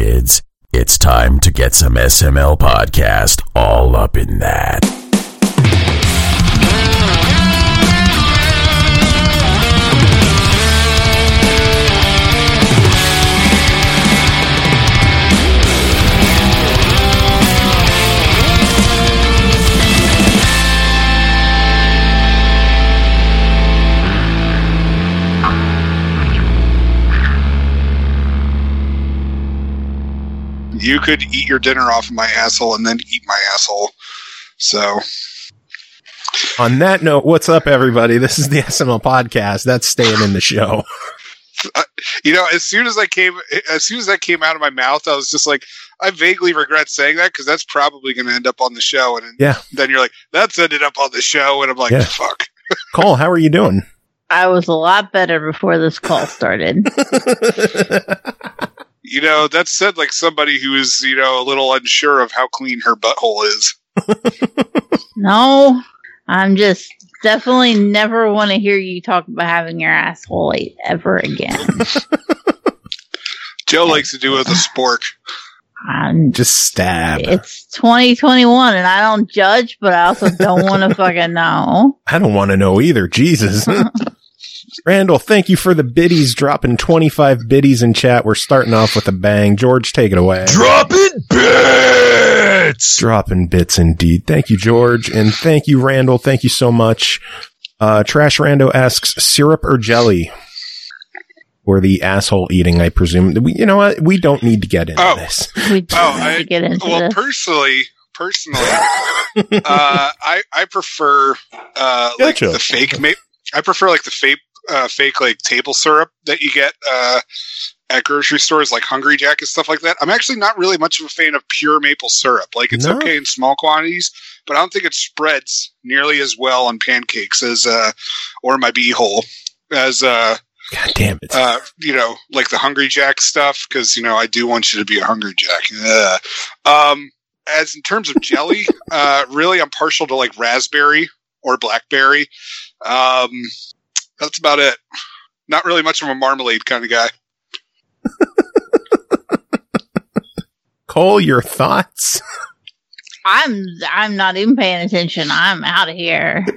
kids. It's time to get some SML podcast all up in that. You could eat your dinner off of my asshole and then eat my asshole. So, on that note, what's up, everybody? This is the SML podcast. That's staying in the show. As soon as that came out of my mouth, I was just like, I vaguely regret saying that because that's probably going to end up on the show. And then you're like, that's ended up on the show, and I'm like, fuck. Cole, how are you doing? I was a lot better before this call started. That said like somebody who is, a little unsure of how clean her butthole is. No, I'm just definitely never want to hear you talk about having your asshole ate ever again. Joe likes to do it with a spork. Just stab. It's 2021 and I don't judge, but I also don't want to fucking know. I don't want to know either. Jesus. Randall, thank you for the biddies, dropping 25 biddies in chat. We're starting off with a bang. George, take it away. Dropping bits! Dropping bits indeed. Thank you, George. And thank you, Randall. Thank you so much. Trash Rando asks, syrup or jelly? Or the asshole eating, I presume. You know what? We don't need to get into this. We don't need to get into this. Personally, I prefer Gotcha. the fake. I prefer like the fake like table syrup that you get at grocery stores, like Hungry Jack and stuff like that. I'm actually not really much of a fan of pure maple syrup. Like it's okay in small quantities, but I don't think it spreads nearly as well on pancakes as or my beehole as God damn it. Like the Hungry Jack stuff, because I do want you to be a Hungry Jack. As in terms of jelly, really I'm partial to like raspberry or blackberry. That's about it. Not really much of a marmalade kind of guy. Cole, your thoughts? I'm not even paying attention. I'm out of here.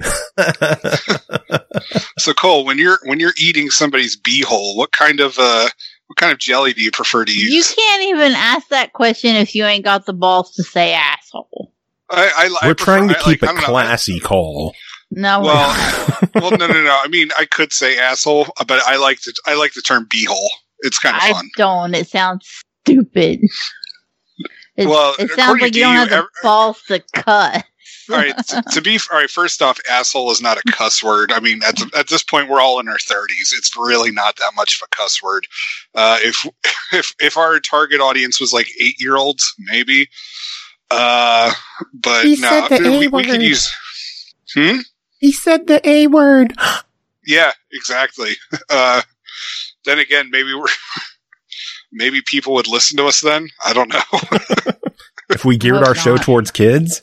So Cole, when you're eating somebody's beehole, what kind of jelly do you prefer to use? You can't even ask that question if you ain't got the balls to say asshole. We're trying to keep it classy, Cole. No. Well, no. I mean, I could say asshole, but I like the term beehole. It's kind of fun. I don't. It sounds stupid. It sounds like you don't have the balls to cuss. All right. First off, asshole is not a cuss word. I mean, at this point, we're all in our 30s. It's really not that much of a cuss word. If our target audience was like 8-year-olds, maybe. But he no, we could use. He said the A word. Yeah, exactly. Then again, maybe people would listen to us then. I don't know. If we geared our show towards kids?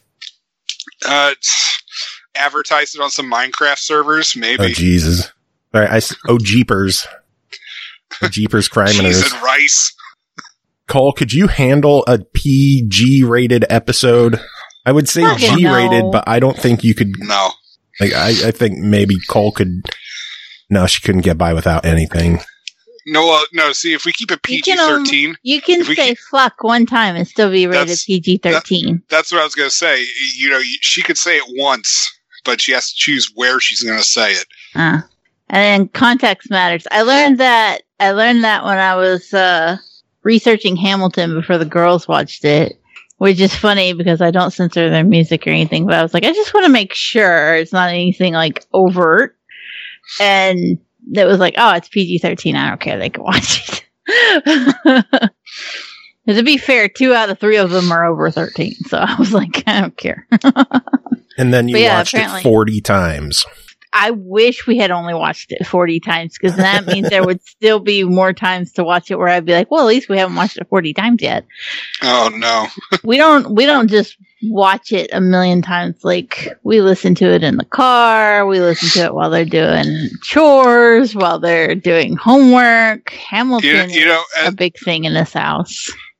Advertise it on some Minecraft servers, maybe. Oh, Jesus. All right, Jeepers. Jeepers Criminals. Cheese and rice. Cole, could you handle a PG-rated episode? I would say G-rated, but I don't think you could... No. Like, I think maybe Cole could... No, she couldn't get by without anything. No. See, if we keep it PG-13... You can say fuck one time and still be rated PG-13. That's what I was going to say. She could say it once, but she has to choose where she's going to say it. And then context matters. I learned that when I was researching Hamilton before the girls watched it. Which is funny because I don't censor their music or anything, but I was like, I just want to make sure it's not anything like overt. And it was like, oh, it's PG-13. I don't care. They can watch it. To be fair, 2 out of 3 of them are over 13. So I was like, I don't care. And then you watched it 40 times. I wish we had only watched it 40 times because that means there would still be more times to watch it where I'd be like, well, at least we haven't watched it 40 times yet. Oh, no. We don't just watch it a million times. Like, we listen to it in the car. We listen to it while they're doing chores, while they're doing homework. Hamilton is a big thing in this house.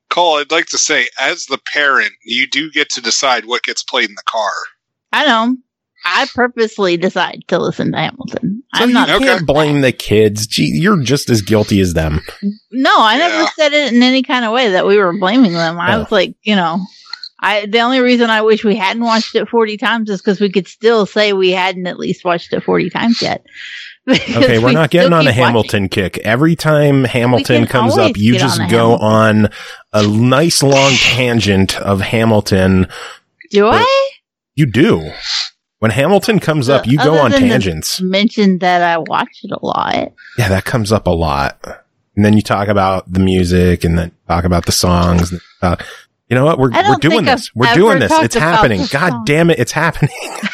Cole, I'd like to say, as the parent, you do get to decide what gets played in the car. I know. I purposely decide to listen to Hamilton. So I'm not. You can't blame the kids. Gee, you're just as guilty as them. No, I never said it in any kind of way that we were blaming them. I was like, the only reason I wish we hadn't watched it 40 times is because we could still say we hadn't at least watched it 40 times yet. Okay, we're not getting on a Hamilton kick. Every time Hamilton comes up, you just go on a nice long tangent of Hamilton. Do I? You do. When Hamilton comes up, you go on tangents. Mentioned that I watch it a lot. Yeah, that comes up a lot. And then you talk about the music and then talk about the songs. You know what? We're doing this. We're doing this. It's happening. God damn it. It's happening.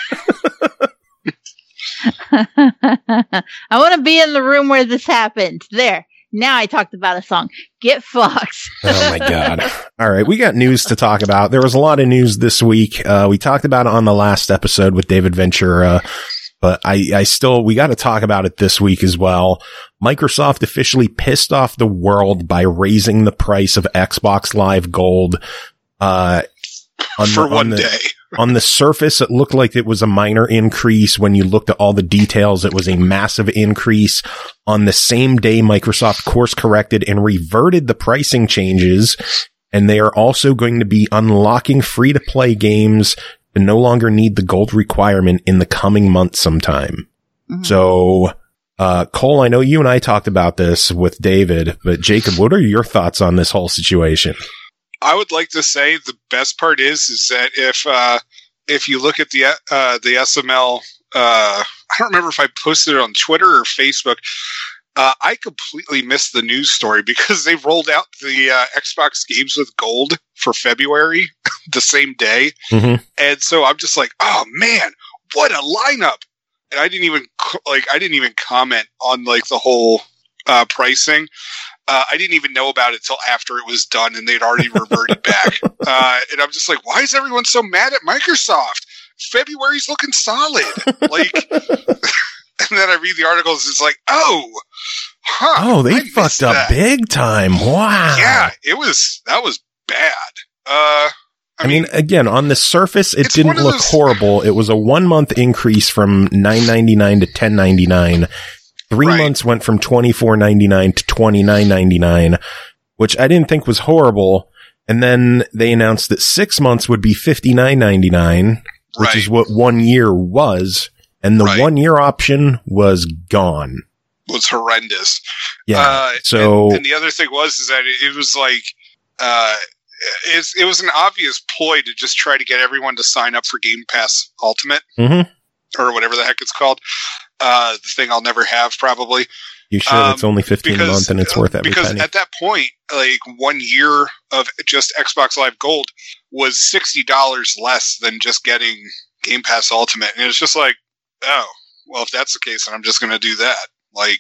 I want to be in the room where this happened. There. Now I talked about a song. Get fucked. Oh my God. All right. We got news to talk about. There was a lot of news this week. We talked about it on the last episode with David Ventura, but we got to talk about it this week as well. Microsoft officially pissed off the world by raising the price of Xbox Live Gold, for one day. On the surface, it looked like it was a minor increase. When you looked at all the details, it was a massive increase. On the same day, Microsoft course corrected and reverted the pricing changes. And they are also going to be unlocking free-to-play games to no longer need the gold requirement in the coming months sometime. Mm-hmm. So, Cole, I know you and I talked about this with David, but Jacob, what are your thoughts on this whole situation? I would like to say the best part is that if you look at the SML, I don't remember if I posted it on Twitter or Facebook. I completely missed the news story because they rolled out the Xbox games with gold for February the same day, and so I'm just like, oh man, what a lineup! And I didn't even comment on like the whole pricing. I didn't even know about it till after it was done and they'd already reverted back. And I'm just like, why is everyone so mad at Microsoft? February's looking solid. Like, and then I read the articles. It's like, they fucked up big time. Wow. Yeah, that was bad. I mean, again, on the surface, it didn't look horrible. It was a 1 month increase from $9.99 to $10.99. 3 months went from $24.99 to $29.99, which I didn't think was horrible. And then they announced that 6 months would be $59.99, which is what 1 year was. And the 1 year option was gone. Was horrendous. Yeah. And the other thing is that it was like, it was an obvious ploy to just try to get everyone to sign up for Game Pass Ultimate, or whatever the heck it's called. The thing I'll never have, probably. You sure it's only $15 a month and it's worth every penny? Because at that point, like 1 year of just Xbox Live Gold was $60 less than just getting Game Pass Ultimate. And it's just like, oh, well, if that's the case, then I'm just going to do that. Like,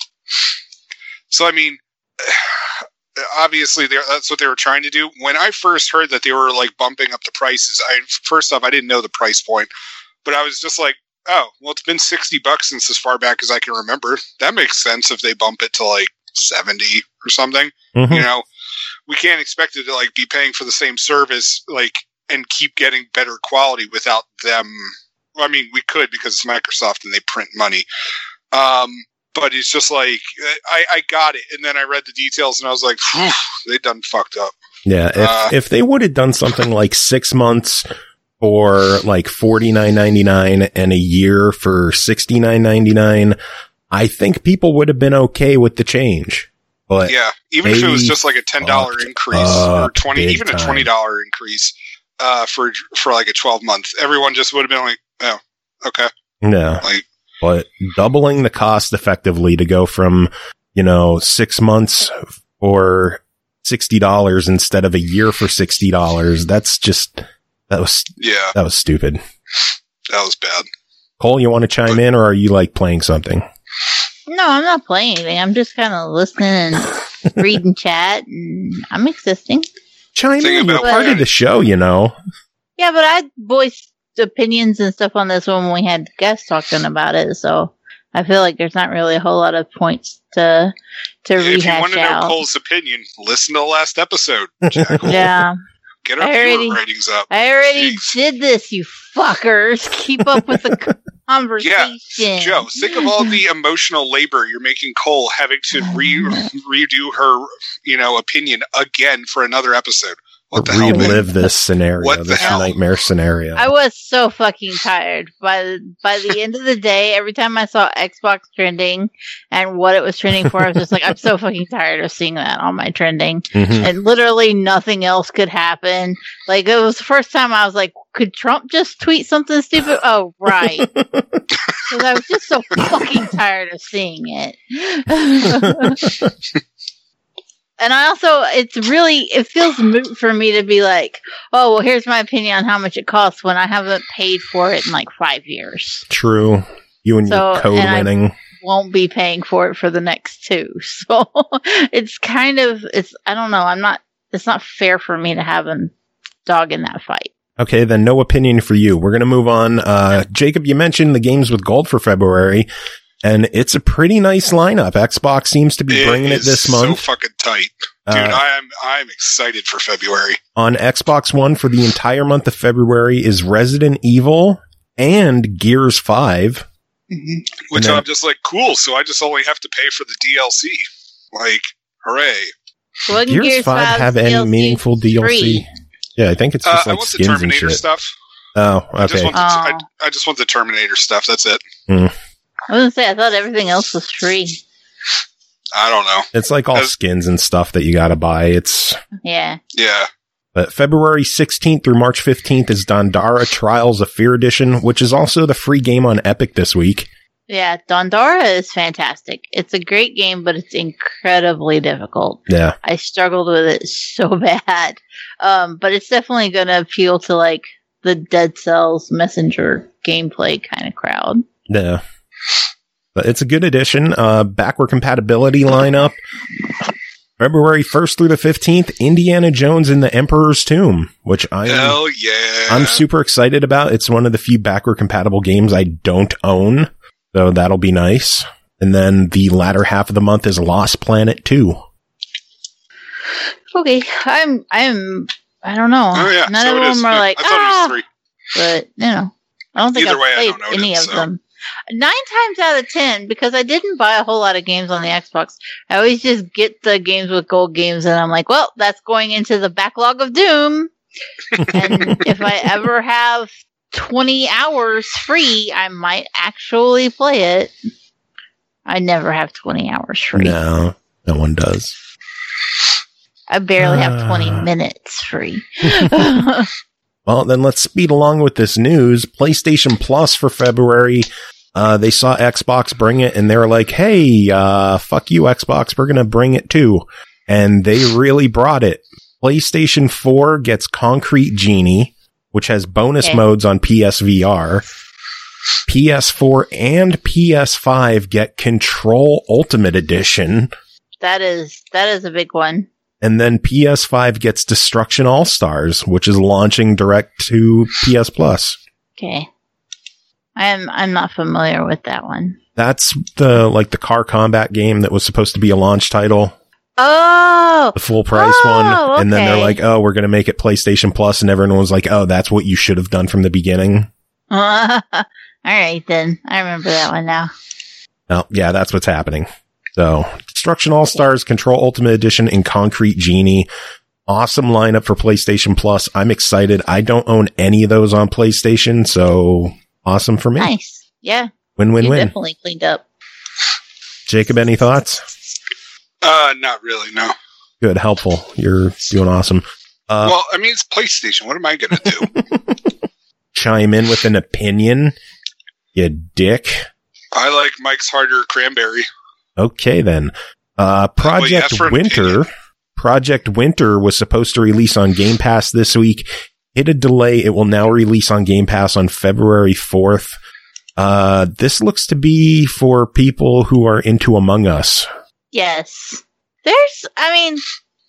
so I mean, obviously that's what they were trying to do. When I first heard that they were like bumping up the prices, first off, I didn't know the price point, but I was just like, oh, well, it's been $60 since as far back as I can remember. That makes sense if they bump it to like 70 or something. You know, we can't expect it to like be paying for the same service, like, and keep getting better quality without them. Well, I mean, we could because it's Microsoft and they print money. But it's just like, I got it. And then I read the details and I was like, they done fucked up. Yeah. If they would have done something like 6 months for like $49.99 and a year for $69.99, I think people would have been okay with the change. But yeah, even if it was just like a $10 increase or even a $20 increase for like a 12-month, everyone just would have been like, oh, okay. Yeah. But doubling the cost effectively to go from, 6 months for $60 instead of a year for $60, that was stupid. That was bad. Cole, you want to chime in, or are you like playing something? No, I'm not playing anything. I'm just kind of listening and reading chat, and I'm existing. Chime in. You're part of the show, Yeah, but I voiced opinions and stuff on this when we had guests talking about it, so I feel like there's not really a whole lot of points to rehash out. If you want to know Cole's opinion, listen to the last episode, Jackal. Yeah. Get our viewer ratings up. I already did this, you fuckers. Keep up with the conversation. Yeah, Joe, think of all the emotional labor you're making Cole having to redo her, opinion again for another episode. What the hell? Relive this scenario, this nightmare scenario. I was so fucking tired. By the end of the day, every time I saw Xbox trending and what it was trending for, I was just like, I'm so fucking tired of seeing that on my trending. Mm-hmm. And literally nothing else could happen. Like, it was the first time I was like, could Trump just tweet something stupid? Oh, right. Because I was just so fucking tired of seeing it. And I also, it feels moot for me to be like, oh, well, here's my opinion on how much it costs when I haven't paid for it in like 5 years. True. You and your code winning. I won't be paying for it for the next 2. So it's I don't know. It's not fair for me to have a dog in that fight. Okay, then no opinion for you. We're going to move on. Jacob, you mentioned the games with gold for February. And it's a pretty nice lineup. Xbox seems to be bringing it this month. So fucking tight. Dude, I'm excited for February. On Xbox One for the entire month of February is Resident Evil and Gears 5. Mm-hmm. Which I'm just like, cool, so I just only have to pay for the DLC. Like, hooray. Well, Gears 5 have any meaningful DLC? Free. Yeah, I think it's just like skins and shit. I want the Terminator stuff. Oh, okay. I just want the Terminator stuff, that's it. I was going to say, I thought everything else was free. I don't know. It's like all skins and stuff that you gotta buy. Yeah. But February 16th through March 15th is Dandara Trials of Fear Edition, which is also the free game on Epic this week. Yeah, Dandara is fantastic. It's a great game, but it's incredibly difficult. Yeah. I struggled with it so bad. But it's definitely going to appeal to like the Dead Cells Messenger gameplay kind of crowd. Yeah. But it's a good addition. Backward compatibility lineup. February 1st through the 15th, Indiana Jones and the Emperor's Tomb, which I'm super excited about. It's one of the few backward compatible games I don't own, so that'll be nice. And then the latter half of the month is Lost Planet 2. Okay, I don't know. Oh, yeah. None of them are like, I thought it was 3. But, I don't think I've played any of them. 9 times out of 10, because I didn't buy a whole lot of games on the Xbox, I always just get the games with gold games, and I'm like, well, that's going into the backlog of Doom. And if I ever have 20 hours free, I might actually play it. I never have 20 hours free. No one does. I barely have 20 minutes free. Well, then let's speed along with this news. PlayStation Plus for February. They saw Xbox bring it and they were like, hey, fuck you, Xbox. We're going to bring it too. And they really brought it. PlayStation 4 gets Concrete Genie, which has bonus modes on PSVR. PS4 and PS5 get Control Ultimate Edition. That is a big one. And then PS5 gets Destruction All-Stars, which is launching direct to PS Plus. Okay. I'm not familiar with that one. That's the car combat game that was supposed to be a launch title. Oh! The full price one. Okay. And then they're like, oh, we're going to make it PlayStation Plus. And everyone was like, oh, that's what you should have done from the beginning. All right, then. I remember that one now. Oh, yeah, that's what's happening. So, Destruction All-Stars, Control Ultimate Edition, and Concrete Genie. Awesome lineup for PlayStation Plus. I'm excited. I don't own any of those on PlayStation, so awesome for me. Nice. Yeah. Win-win-win. You definitely cleaned up. Jacob, any thoughts? Not really, no. Good, helpful. You're doing awesome. Well, I mean, it's PlayStation. What am I going to do? Chime in with an opinion, you dick. I like Mike's Harder Cranberry. Okay, then. Project Winter was supposed to release on Game Pass this week. Hit a delay. It will now release on Game Pass on February 4th. This looks to be for people who are into Among Us. Yes.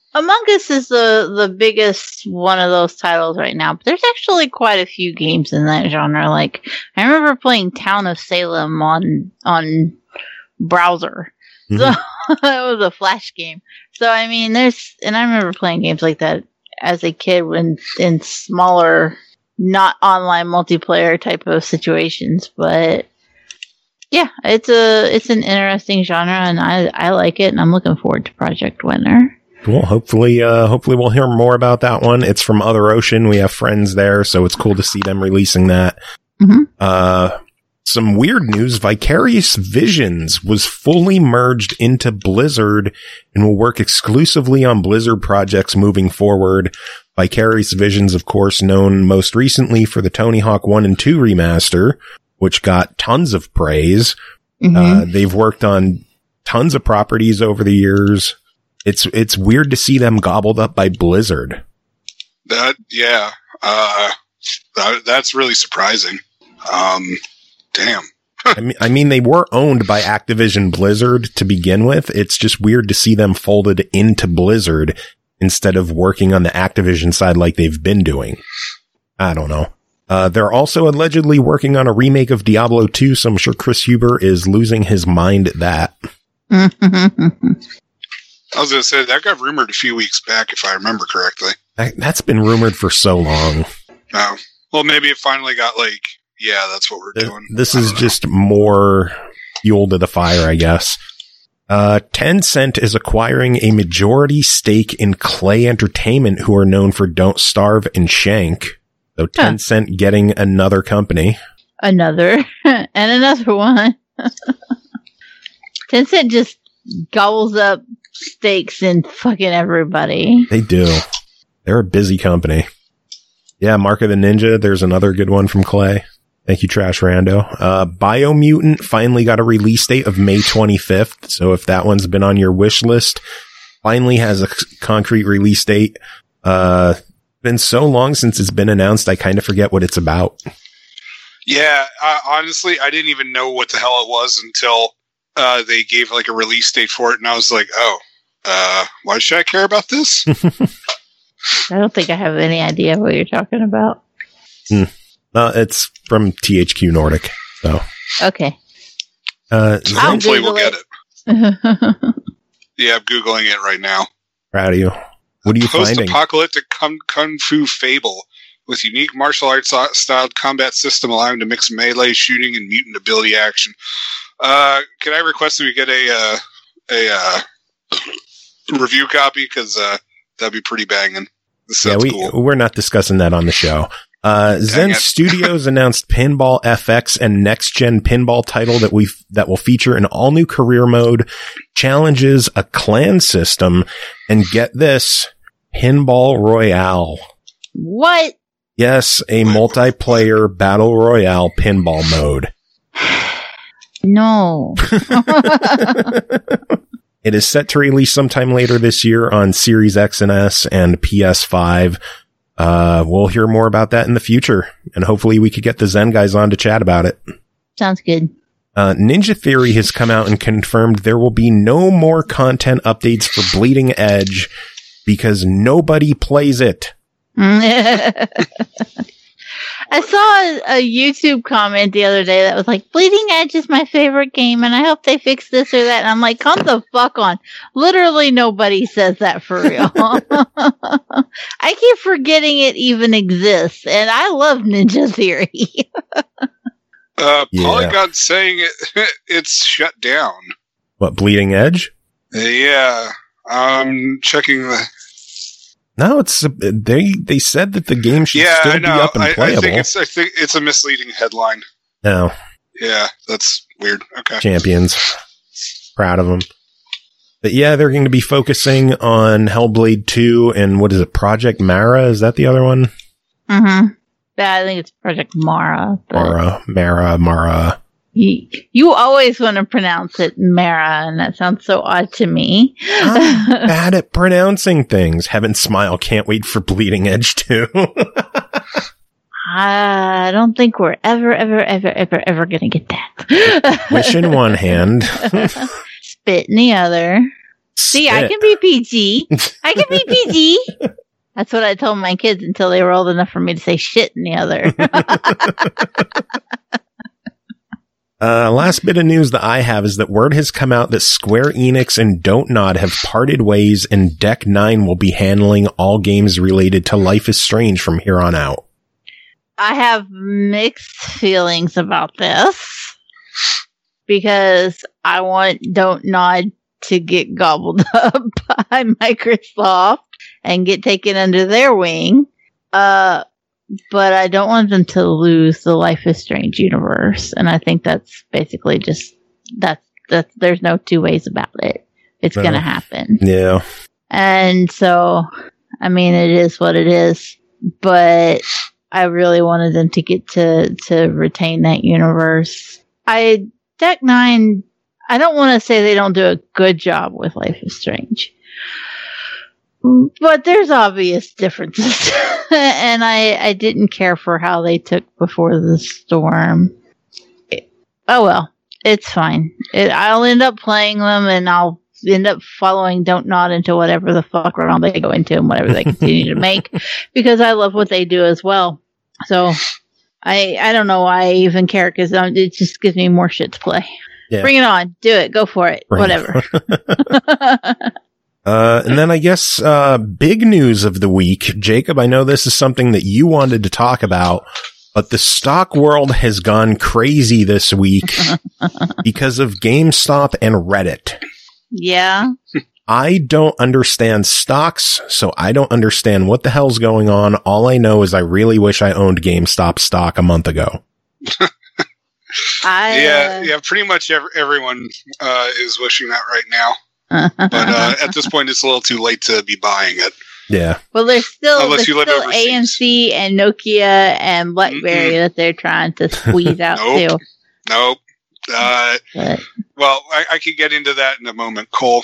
Among Us is the biggest one of those titles right now, but there's actually quite a few games in that genre. Like, I remember playing Town of Salem on browser. So it was a Flash game. So I mean, and I remember playing games like that as a kid when in smaller, not online multiplayer type of situations. But yeah, it's an interesting genre, and I like it, and I'm looking forward to Project Winter. Cool. Hopefully we'll hear more about that one. It's from Other Ocean. We have friends there, so it's cool to see them releasing that. Mm-hmm. Some weird news. Vicarious Visions was fully merged into Blizzard and will work exclusively on Blizzard projects moving forward. Vicarious Visions, of course, known most recently for the Tony Hawk 1 and 2 remaster, which got tons of praise. Mm-hmm. They've worked on tons of properties over the years. It's weird to see them gobbled up by Blizzard. That's really surprising. Damn. I mean, they were owned by Activision Blizzard to begin with. It's just weird to see them folded into Blizzard instead of working on the Activision side like they've been doing. I don't know. They're also allegedly working on a remake of Diablo 2, so I'm sure Chris Huber is losing his mind at that. I was going to say, that got rumored a few weeks back, if I remember correctly. That's been rumored for so long. Oh. Well, maybe it finally got yeah, that's what we're doing. This is just more fuel to the fire, I guess. Tencent is acquiring a majority stake in Clay Entertainment, who are known for Don't Starve and Shank. So Tencent getting another company. Another. And another one. Tencent just gobbles up stakes in fucking everybody. They do. They're a busy company. Yeah, Mark of the Ninja. There's another good one from Clay. Thank you, Trash Rando. Biomutant finally got a release date of May 25th. So if that one's been on your wish list, finally has a concrete release date. Been so long since it's been announced, I kind of forget what it's about. Yeah, honestly, I didn't even know what the hell it was until they gave a release date for it, and I was like, why should I care about this? I don't think I have any idea what you're talking about. It's from THQ Nordic, so. Okay. Hopefully we'll get it. Yeah, I'm Googling it right now. Proud of you. What are you finding? Post-apocalyptic kung fu fable with unique martial arts styled combat system allowing to mix melee shooting and mutant ability action. Can I request that we get a review copy? Because that'd be pretty banging. Cool. We're not discussing that on the show. Zen Studios announced Pinball FX and next gen pinball title that will feature an all new career mode, challenges, a clan system, and get this, Pinball Royale. What? Yes, a multiplayer battle royale pinball mode. No. It is set to release sometime later this year on Series X and S and PS5. We'll hear more about that in the future, and hopefully we could get the Zen guys on to chat about it. Sounds good. Ninja Theory has come out and confirmed there will be no more content updates for Bleeding Edge because nobody plays it. I saw a YouTube comment the other day that was like, Bleeding Edge is my favorite game, and I hope they fix this or that. And I'm like, come the fuck on. Literally nobody says that for real. I keep forgetting it even exists, and I love Ninja Theory. Polygon's saying it's shut down. What, Bleeding Edge? Yeah. I'm checking the... No, it's they said that the game should still be up and playable. I think it's a misleading headline. No. Yeah, that's weird. Okay. Champions. Proud of them. But yeah, they're going to be focusing on Hellblade 2 and what is it, Project Mara? Is that the other one? Mm-hmm. Yeah, I think it's Project Mara. Mara. You always want to pronounce it Mara, and that sounds so odd to me. I'm bad at pronouncing things. Heaven smile, can't wait for Bleeding Edge 2. I don't think we're ever going to get that. Wish in one hand. Spit in the other. See, I can be PG. I can be PG. That's what I told my kids until they were old enough for me to say shit in the other. Last bit of news that I have is that word has come out that Square Enix and Don't Nod have parted ways, and Deck 9 will be handling all games related to Life is Strange from here on out. I have mixed feelings about this because I want Don't Nod to get gobbled up by Microsoft and get taken under their wing. But I don't want them to lose the Life is Strange universe. And I think that's basically just, that's there's no two ways about it. It's going to happen. Yeah. And so, I mean, it is what it is, but I really wanted them to get to retain that universe. Deck 9, I don't want to say they don't do a good job with Life is Strange. But there's obvious differences. And I didn't care for how they took Before the Storm. Oh well, it's fine. I'll end up playing them and I'll end up following Don't Nod into whatever the fuck round they go into and whatever they continue to make. Because I love what they do as well. So, I don't know why I even care because it just gives me more shit to play. Yeah. Bring it on. Do it. Go for it. Whatever. And then I guess, big news of the week. Jacob, I know this is something that you wanted to talk about, but the stock world has gone crazy this week because of GameStop and Reddit. Yeah. I don't understand stocks, so I don't understand what the hell's going on. All I know is I really wish I owned GameStop stock a month ago. Yeah, pretty much everyone is wishing that right now. But at this point, it's a little too late to be buying it. Yeah. Well, there's still AMC and Nokia and BlackBerry that they're trying to squeeze out too. Nope. Well, I could get into that in a moment, Cole.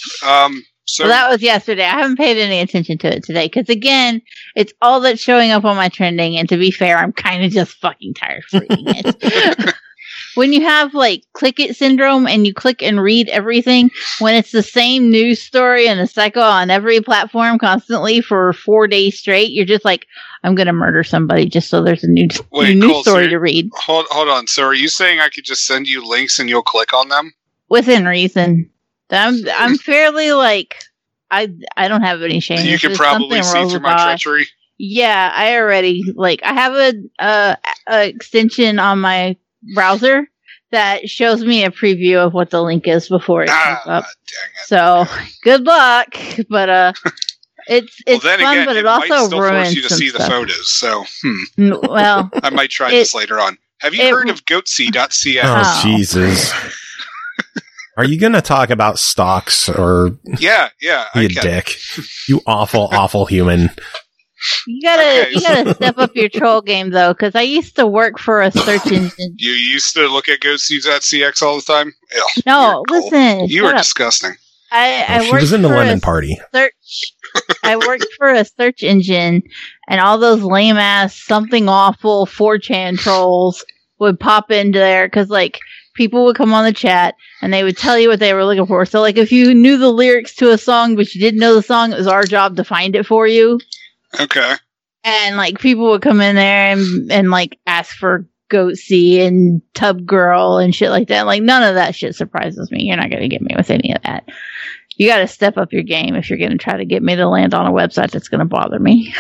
So that was yesterday. I haven't paid any attention to it today because, again, it's all that's showing up on my trending. And to be fair, I'm kind of just fucking tired of reading it. When you have like click it syndrome and you click and read everything, when it's the same news story and a cycle on every platform constantly for 4 days straight, you're just like, I'm going to murder somebody just so there's a new news story to read. Hold on. So are you saying I could just send you links and you'll click on them? Within reason. I'm fairly like, I don't have any shame. You can probably see through my treachery. Yeah, I already, like, I have a extension on my browser that shows me a preview of what the link is before it comes up. Dang it. So good luck, but it's fun, again, but it also still ruins force you to see the photos. So well, I might try this later on. Have you heard of goatsy.cn? Oh Jesus! Are you going to talk about stocks or? Yeah, you dick! You awful human. You gotta step up your troll game though, because I used to work for a search engine. You used to look at goatsy.cx all the time? Ew, no, listen. You were disgusting. She was in the lemon party. I worked for a search engine, and all those lame ass something awful 4chan trolls would pop into there because like people would come on the chat and they would tell you what they were looking for. So like if you knew the lyrics to a song but you didn't know the song, it was our job to find it for you. Okay. And like people would come in there and like ask for Goatsy and Tub Girl and shit like that. Like none of that shit surprises me. You're not going to get me with any of that. You got to step up your game if you're going to try to get me to land on a website that's going to bother me.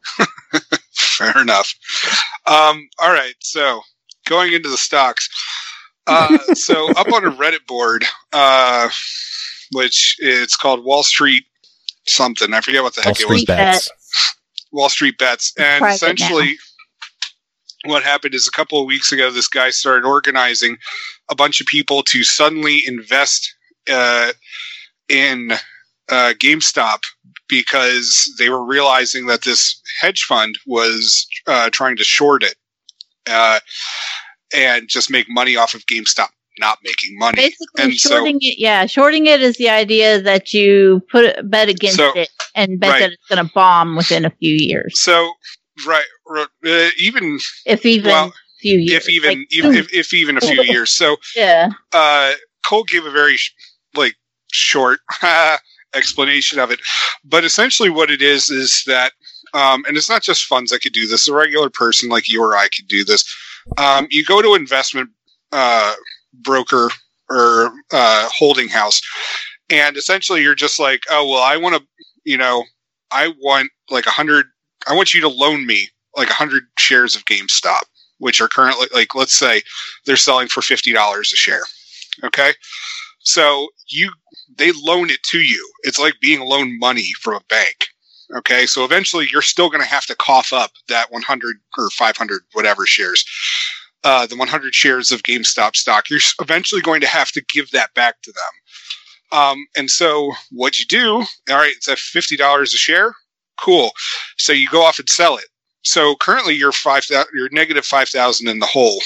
Fair enough. All right. So going into the stocks. So up on a Reddit board, which it's called Wall Street something. I forget what the heck it was. Wall Street Bets. And essentially what happened is a couple of weeks ago, this guy started organizing a bunch of people to suddenly invest in GameStop because they were realizing that this hedge fund was trying to short it and just make money off of GameStop not making money. Basically, and shorting it. Yeah, shorting it is the idea that you bet against it and bet that it's going to bomb within a few years. So, even a few years, if even a few years. So, yeah. Cole gave a very short explanation of it. But essentially what it is that, and it's not just funds that could do this. A regular person like you or I could do this. You go to an investment broker or holding house, and essentially you're just like, oh, well, I want like 100. I want you to loan me like 100 shares of GameStop, which are currently, like, let's say they're selling for $50 a share. Okay. So they loan it to you. It's like being loaned money from a bank. Okay. So eventually you're still going to have to cough up that 100 or 500, whatever shares, the 100 shares of GameStop stock. You're eventually going to have to give that back to them. And so what you do, all right, it's at $50 a share. Cool. So you go off and sell it. So currently you're negative 5,000 in the hole.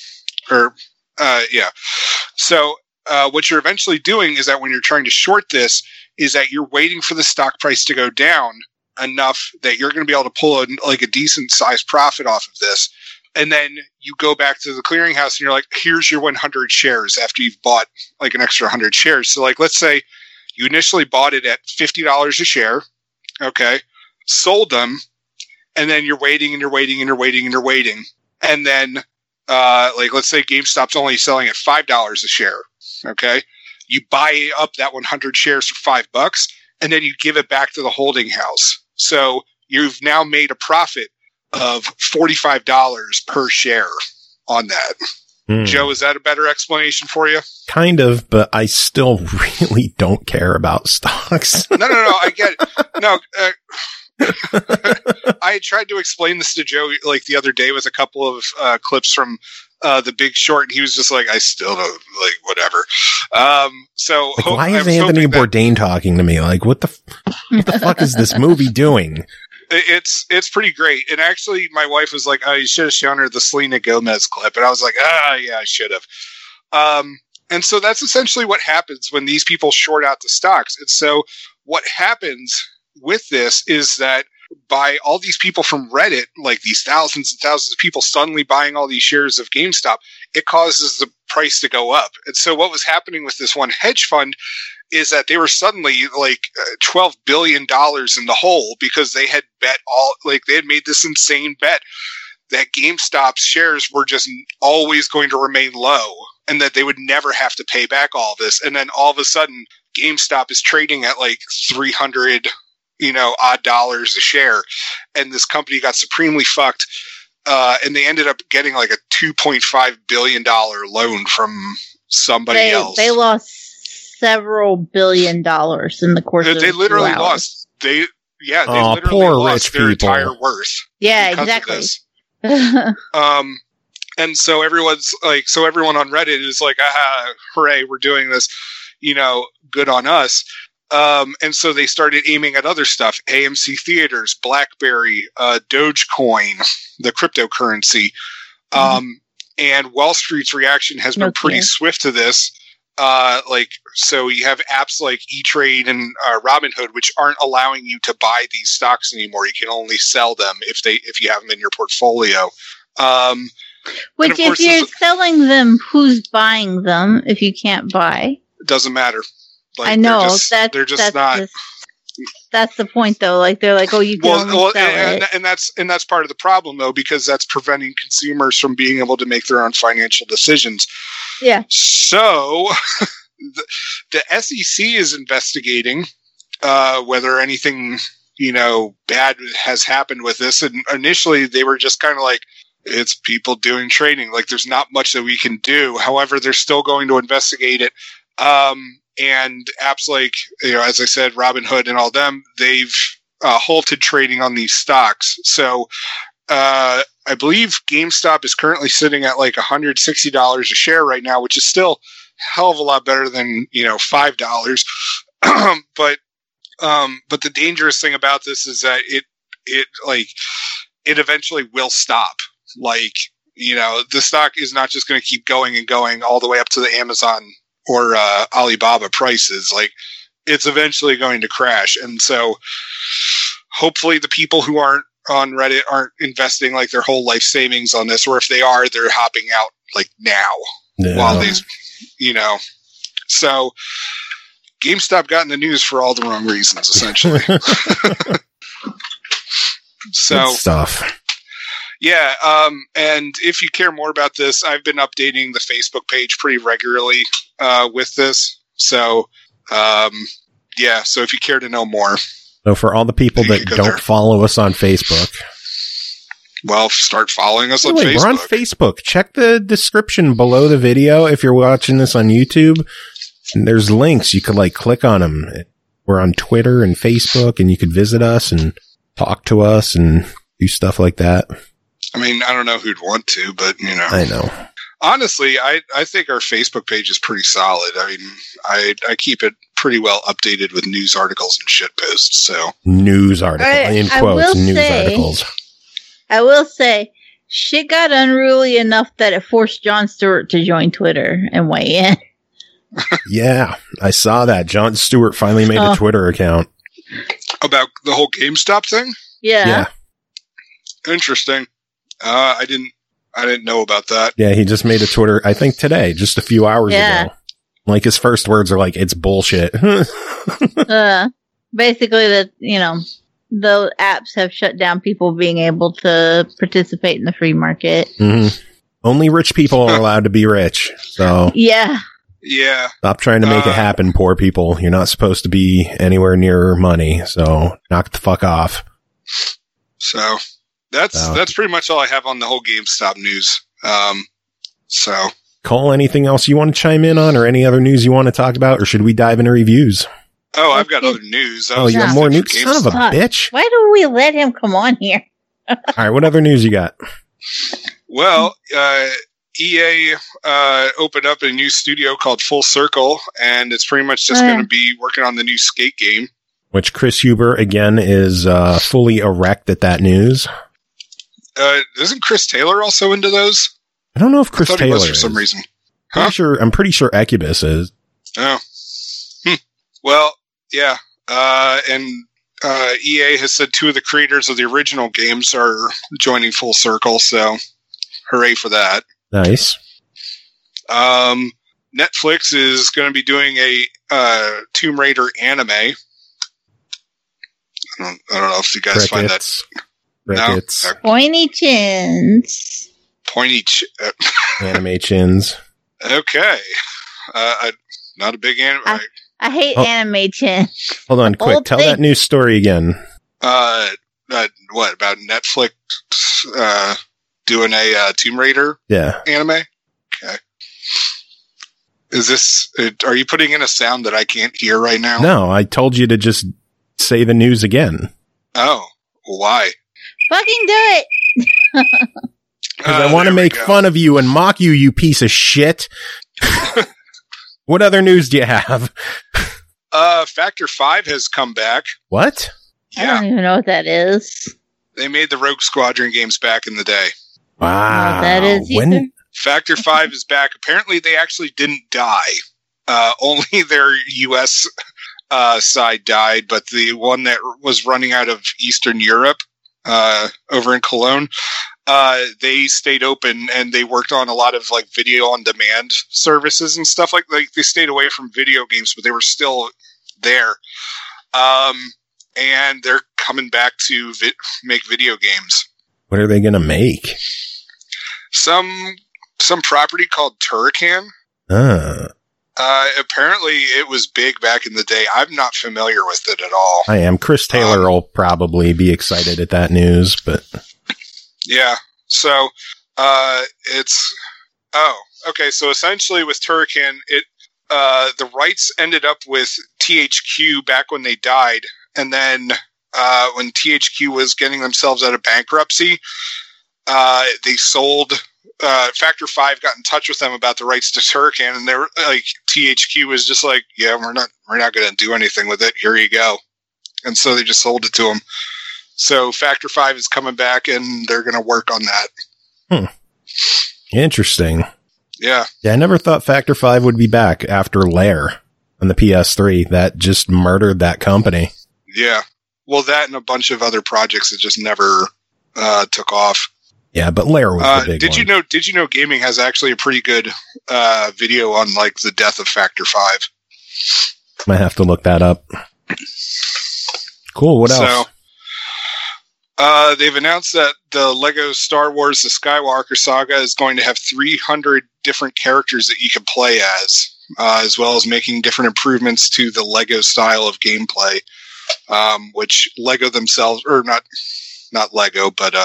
Yeah. So what you're eventually doing is that when you're trying to short this, is that you're waiting for the stock price to go down enough that you're going to be able to pull a decent sized profit off of this. And then you go back to the clearinghouse and you're like, here's your 100 shares after you've bought like an extra 100 shares. So like, let's say you initially bought it at $50 a share. Okay. Sold them. And then you're waiting and you're waiting and you're waiting and you're waiting. And then, like, let's say GameStop's only selling at $5 a share. Okay. You buy up that 100 shares for $5 and then you give it back to the holding house. So you've now made a profit of $45 per share on that. Joe, is that a better explanation for you? Kind of, but I still really don't care about stocks. No, I get it. No, I tried to explain this to Joe like the other day with a couple of clips from The Big Short, and he was just like, I still don't, like, whatever. So like, why is Anthony Bourdain talking to me? Like, what the fuck is this movie doing? It's pretty great. And actually, my wife was like, oh, you should have shown her the Selena Gomez clip. And I was like, yeah, I should have. And so that's essentially what happens when these people short out the stocks. And so what happens with this is that by all these people from Reddit, like these thousands and thousands of people suddenly buying all these shares of GameStop, it causes the price to go up. And so what was happening with this one hedge fund is that they were suddenly like $12 billion in the hole because they had they had made this insane bet that GameStop's shares were just always going to remain low and that they would never have to pay back all this. And then all of a sudden GameStop is trading at like 300 odd dollars a share. And this company got supremely fucked. And they ended up getting like a $2.5 billion loan from somebody else. They lost several $1 billion in the course of they literally 2 hours. They literally lost their entire worth. Yeah, exactly. And so everyone on Reddit is like, hooray, we're doing this, good on us. And so they started aiming at other stuff, AMC Theaters, BlackBerry, Dogecoin, the cryptocurrency. And Wall Street's reaction has been pretty swift to this. So you have apps like E-Trade and Robinhood, which aren't allowing you to buy these stocks anymore. You can only sell them if you have them in your portfolio. Which, if you're selling them, who's buying them if you can't buy? It doesn't matter. Like, I know they're just not. That's the point, though. Like they're like, oh, you can only sell it. And that's part of the problem, though, because that's preventing consumers from being able to make their own financial decisions. Yeah. So the SEC is investigating whether anything bad has happened with this. And initially, they were just kind of like, it's people doing trading. Like, there's not much that we can do. However, they're still going to investigate it. And apps like, as I said, Robinhood and all them, they've halted trading on these stocks. So I believe GameStop is currently sitting at like $160 a share right now, which is still a hell of a lot better than, $5. But the dangerous thing about this is that it eventually will stop. Like, the stock is not just going to keep going and going all the way up to the Amazon or Alibaba prices. Like, it's eventually going to crash. And so hopefully the people who aren't on Reddit aren't investing like their whole life savings on this, or if they are, they're hopping out like now while they, so GameStop got in the news for all the wrong reasons, essentially. So Good stuff. Yeah, and if you care more about this, I've been updating the Facebook page pretty regularly with this. So, yeah, so if you care to know more. So for all the people that don't follow us on Facebook, well, start following us on Facebook. We're on Facebook. Check the description below the video if you're watching this on YouTube. And there's links. You could click on them. We're on Twitter and Facebook, and you could visit us and talk to us and do stuff like that. I mean, I don't know who'd want to, but, I know. Honestly, I think our Facebook page is pretty solid. I mean, I keep it pretty well updated with news articles and shit posts, so. News articles, in quotes, news articles. I will say, shit got unruly enough that it forced Jon Stewart to join Twitter and weigh in. Yeah, I saw that. Jon Stewart finally made a Twitter account. About the whole GameStop thing? Yeah. Interesting. I didn't know about that. Yeah, he just made a Twitter, I think today, just a few hours ago. His first words are it's bullshit. Basically that, the apps have shut down people being able to participate in the free market. Mm-hmm. Only rich people are allowed to be rich. So yeah. Stop trying to make it happen, poor people. You're not supposed to be anywhere near money. So knock the fuck off. So that's pretty much all I have on the whole GameStop news. So Cole, anything else you want to chime in on, or any other news you want to talk about, or should we dive into reviews? Oh, I've got other news. You got more news? Son of a bitch. Why do we let him come on here? All right, what other news you got? Well, EA opened up a new studio called Full Circle, and it's pretty much just going to be working on the new Skate game. Which Chris Huber, again, is fully erect at that news. Isn't Chris Taylor also into those? I don't know if Chris Taylor was for some reason. I'm pretty sure Ecubus is. Oh. Well, yeah. And EA has said 2 of the creators of the original games are joining Full Circle, so hooray for that. Nice. Netflix is going to be doing a Tomb Raider anime. I don't know if you guys find that. Crickets. No? Pointy chins. Anime chins. Okay. Not a big anime. I hate anime chin. Hold on, quick. Tell that news story again. What, about Netflix doing a Tomb Raider anime? Okay. Is this... Are you putting in a sound that I can't hear right now? No, I told you to just say the news again. Oh, why? Fucking do it! Because I want to make fun of you and mock you, you piece of shit. What other news do you have? Factor 5 has come back. What? Yeah. I don't even know what that is. They made the Rogue Squadron games back in the day. Wow. That is when? Factor 5 is back. Apparently, they actually didn't die. Only their U.S. Side died, but the one that was running out of Eastern Europe, over in Cologne, they stayed open and they worked on a lot of video on demand services and stuff like they stayed away from video games, but they were still there. And they're coming back to make video games. What are they going to make? Some property called Turrican. Apparently it was big back in the day. I'm not familiar with it at all. I am. Chris Taylor will probably be excited at that news, but yeah. So, okay. So essentially with Turrican, the rights ended up with THQ back when they died. And then, when THQ was getting themselves out of bankruptcy, they sold, Factor 5 got in touch with them about the rights to Turrican, and they were THQ was just yeah, we're not going to do anything with it. Here you go. And so they just sold it to them. So Factor 5 is coming back, and they're going to work on that. Interesting. Yeah. Yeah, I never thought Factor 5 would be back after Lair on the PS3. That just murdered that company. Yeah. Well, that and a bunch of other projects that just never took off. Yeah, but Lair was the big one. Did you know Gaming has actually a pretty good video on the death of Factor 5? Might have to look that up. Cool. What else? So, they've announced that the Lego Star Wars The Skywalker Saga is going to have 300 different characters that you can play as well as making different improvements to the Lego style of gameplay, which Lego themselves, or not Lego, but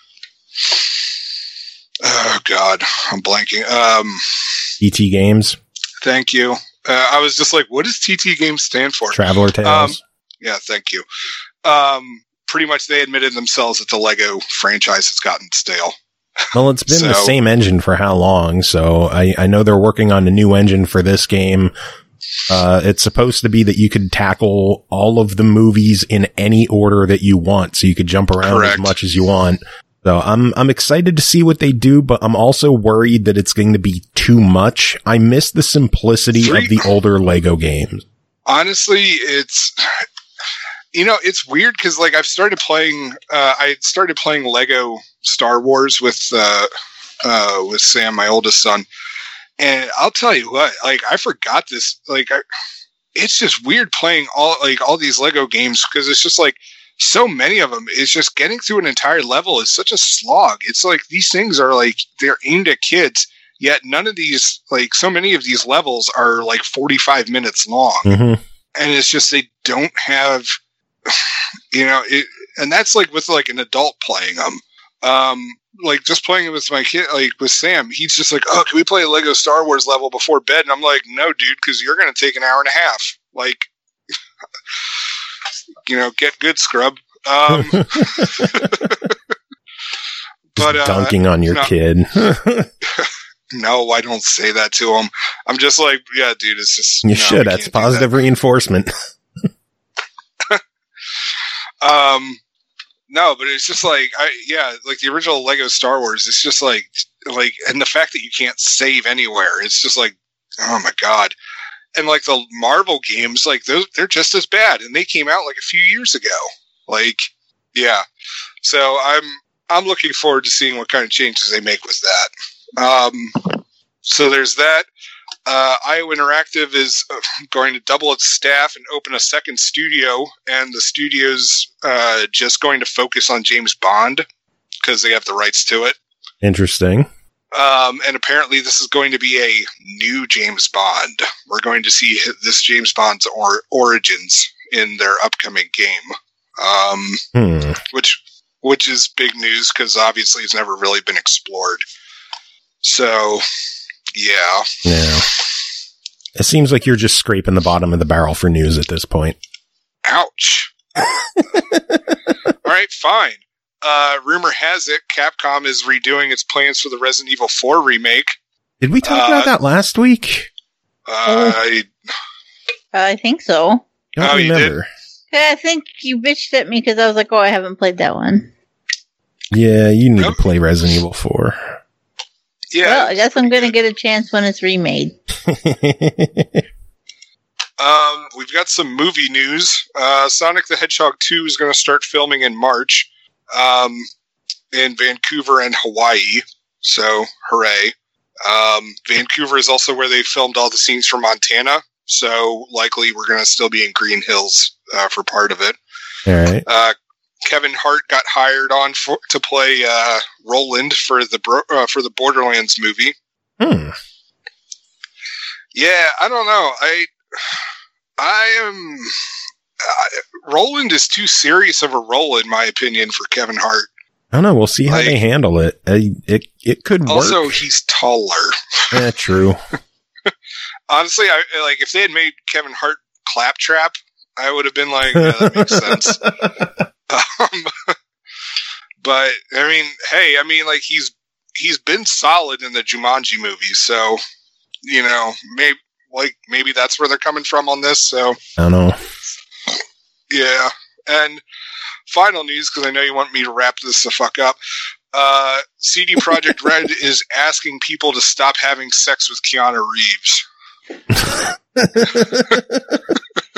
oh god, I'm blanking. TT Games. Thank you. I was just like, what does TT Games stand for? Traveler Tales. Yeah, thank you. Pretty much they admitted themselves that the Lego franchise has gotten stale. Well, it's been the same engine for how long? So I know they're working on a new engine for this game. It's supposed to be that you could tackle all of the movies in any order that you want. So you could jump around as much as you want. So I'm excited to see what they do, but I'm also worried that it's going to be too much. I miss the simplicity of the older Lego games. Honestly, it's weird because like I started playing Lego Star Wars with Sam, my oldest son, and I'll tell you what, like I forgot this. Like it's just weird playing all these Lego games because it's just like so many of them. It's just getting through an entire level is such a slog. It's like these things are like they're aimed at kids, yet none of these, like so many of these levels are like 45 minutes long, and it's just they don't have. And that's like with like an adult playing them. Like just playing it with my kid, like with Sam, he's just like, oh, can we play a Lego Star Wars level before bed? And I'm like, no, dude, because you're going to take an hour and a half. Like, get good, scrub. But dunking on your kid. No, I don't say that to him. I'm just like, yeah, dude, it's just you should. That's positive reinforcement. No, but it's just like, like the original Lego Star Wars, it's just like, and the fact that you can't save anywhere, it's just like, oh my God. And like the Marvel games, like they're just as bad, and they came out like a few years ago. Like, yeah. So I'm looking forward to seeing what kind of changes they make with that. So there's that. IO Interactive is going to double its staff and open a second studio, and the studio's just going to focus on James Bond because they have the rights to it. Interesting. And apparently this is going to be a new James Bond. We're going to see this James Bond's origins in their upcoming game, which is big news because obviously it's never really been explored. So... Yeah. It seems like you're just scraping the bottom of the barrel for news at this point. Ouch. All right, fine. Rumor has it Capcom is redoing its plans for the Resident Evil 4 remake. Did we talk about that last week? I think so. I don't remember. I think you bitched at me because I was like, oh, I haven't played that one. Yeah, you need to play Resident Evil 4. Yeah. Well, I guess I'm going to get a chance when it's remade. We've got some movie news. Sonic the Hedgehog 2 is going to start filming in March in Vancouver and Hawaii. So, hooray. Vancouver is also where they filmed all the scenes from Montana. So, likely we're going to still be in Green Hills for part of it. All right. Kevin Hart got hired on to play Roland for the Borderlands movie. Yeah, I don't know. Roland is too serious of a role, in my opinion, for Kevin Hart. I don't know. We'll see how they handle it. It could work. Also, he's taller. Yeah, true. Honestly, if they had made Kevin Hart Claptrap, I would have been like, yeah, that makes sense. But I mean, hey, like he's been solid in the Jumanji movies, so maybe that's where they're coming from on this. So I don't know. Yeah, and final news, because I know you want me to wrap this the fuck up. CD Projekt Red is asking people to stop having sex with Keanu Reeves.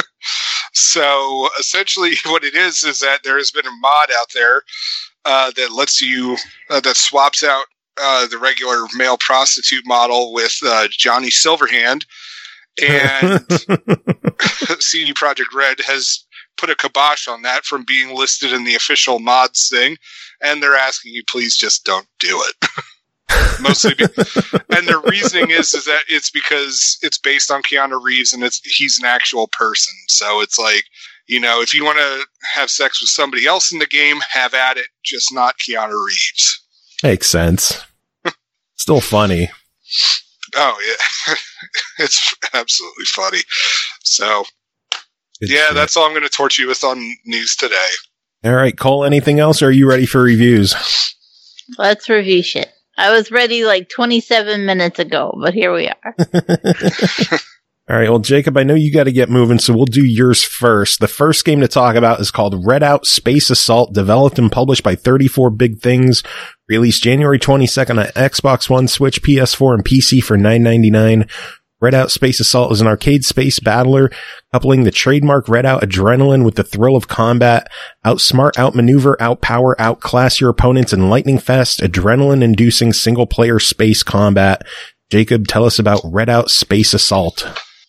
So essentially what it is that there has been a mod out there that lets you, that swaps out the regular male prostitute model with Johnny Silverhand. And CD Projekt Red has put a kibosh on that from being listed in the official mods thing, and they're asking you, please just don't do it. Mostly, and their reasoning is that it's because it's based on Keanu Reeves and he's an actual person. So it's like, if you want to have sex with somebody else in the game, have at it, just not Keanu Reeves. Makes sense. Still funny. Oh, yeah. It's absolutely funny. So, Good yeah, shit. that's all I'm going to torture you with on news today. All right, Cole, anything else, or are you ready for reviews? Let's review shit. I was ready like 27 minutes ago, but here we are. All right, well, Jacob, I know you got to get moving, so we'll do yours first. The first game to talk about is called Redout Space Assault, developed and published by 34 Big Things, released January 22nd on Xbox One, Switch, PS4, and PC for $9.99. Redout Space Assault is an arcade space battler, coupling the trademark Redout adrenaline with the thrill of combat. Outsmart, outmaneuver, outpower, outclass your opponents in lightning fast, adrenaline-inducing single-player space combat. Jacob, tell us about Redout Space Assault.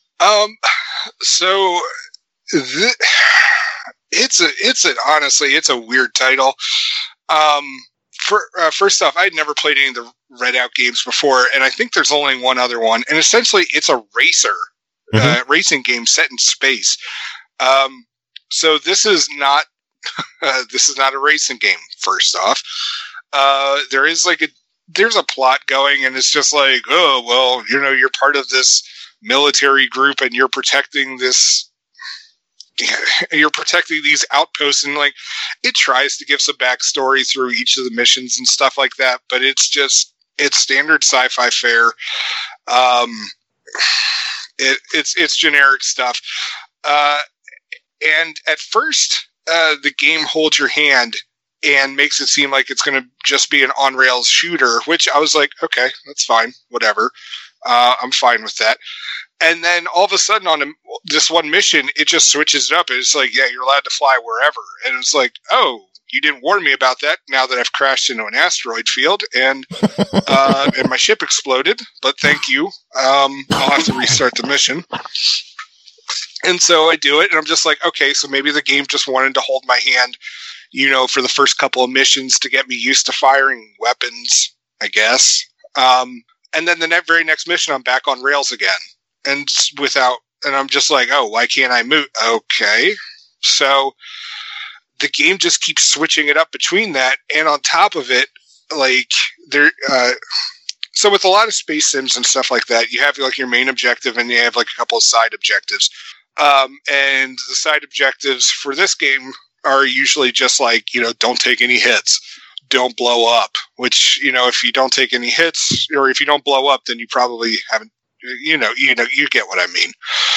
So it's a weird title. First off, I'd never played any of the Redout games before, and I think there's only one other one. And essentially, it's a racing game set in space. So this is not a racing game. First off, there's a plot going, and it's just like, oh well, you're part of this military group, and you're protecting these outposts, and like it tries to give some backstory through each of the missions and stuff like that, but it's standard sci-fi fare. It's generic stuff, and at first the game holds your hand and makes it seem like it's going to just be an on-rails shooter, which I was like, okay, that's fine, whatever. I'm fine with that. And then all of a sudden on this one mission, it just switches it up. It's like, yeah, you're allowed to fly wherever. And it's like, oh, you didn't warn me about that now that I've crashed into an asteroid field and my ship exploded. But thank you. I'll have to restart the mission. And so I do it, and I'm just like, okay, so maybe the game just wanted to hold my hand, for the first couple of missions to get me used to firing weapons, I guess. And then the very next mission, I'm back on rails again. And I'm just like, oh, why can't I move? Okay. So the game just keeps switching it up between that. And on top of it, so with a lot of space sims and stuff like that, you have like your main objective and you have like a couple of side objectives. And the side objectives for this game are usually just like, don't take any hits. Don't blow up, which, if you don't take any hits or if you don't blow up, then you probably haven't, you get what I mean.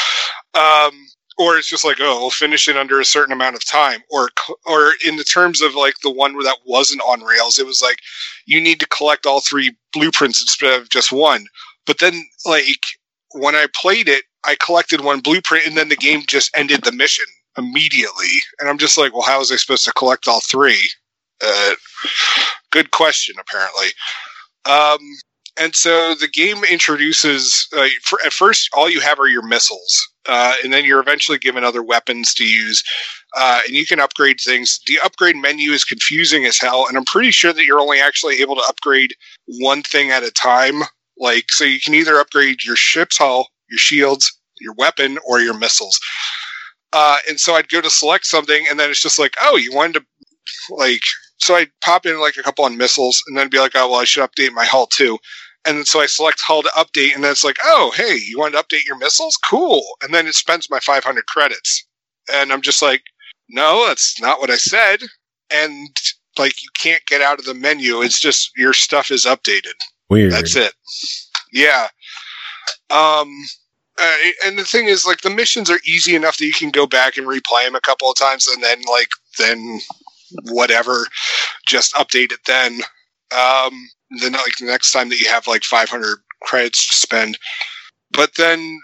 Or it's just like, oh, we'll finish it under a certain amount of time. Or in the terms of like the one that wasn't on rails, it was like, you need to collect all 3 blueprints instead of just one. But then like when I played it, I collected 1 blueprint and then the game just ended the mission immediately. And I'm just like, well, how was I supposed to collect all 3? Good question, apparently. And so the game introduces, at first, all you have are your missiles. And then you're eventually given other weapons to use. And you can upgrade things. The upgrade menu is confusing as hell. And I'm pretty sure that you're only actually able to upgrade one thing at a time. So you can either upgrade your ship's hull, your shields, your weapon, or your missiles. And so I'd go to select something, and then it's just like, oh, you wanted to, so I'd pop in like a couple on missiles and then be like, oh, well, I should update my hull too. And then so I select hull to update, and then it's like, oh, hey, you want to update your missiles? Cool. And then it spends my 500 credits. And I'm just like, no, that's not what I said. And like, you can't get out of the menu. It's just your stuff is updated. Weird. That's it. Yeah. And the thing is, like, the missions are easy enough that you can go back and replay them a couple of times, and then whatever, just update it then. Then like the next time that you have like 500 credits to spend. But then,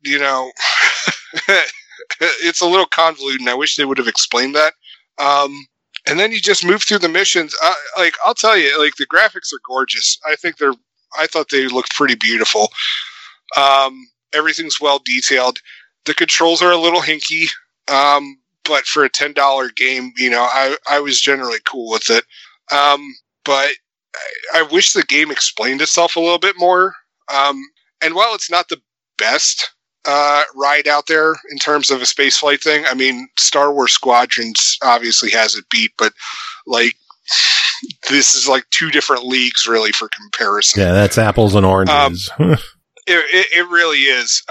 it's a little convoluted, and I wish they would have explained that. And then you just move through the missions. I'll tell you, like, the graphics are gorgeous. I thought they looked pretty beautiful. Everything's well detailed. The controls are a little hinky, but for a $10 game, I was generally cool with it. But I wish the game explained itself a little bit more. And while it's not the best ride out there in terms of a spaceflight thing, I mean, Star Wars Squadrons obviously has it beat, but like, this is like two different leagues really for comparison. Yeah, that's apples and oranges. It really is.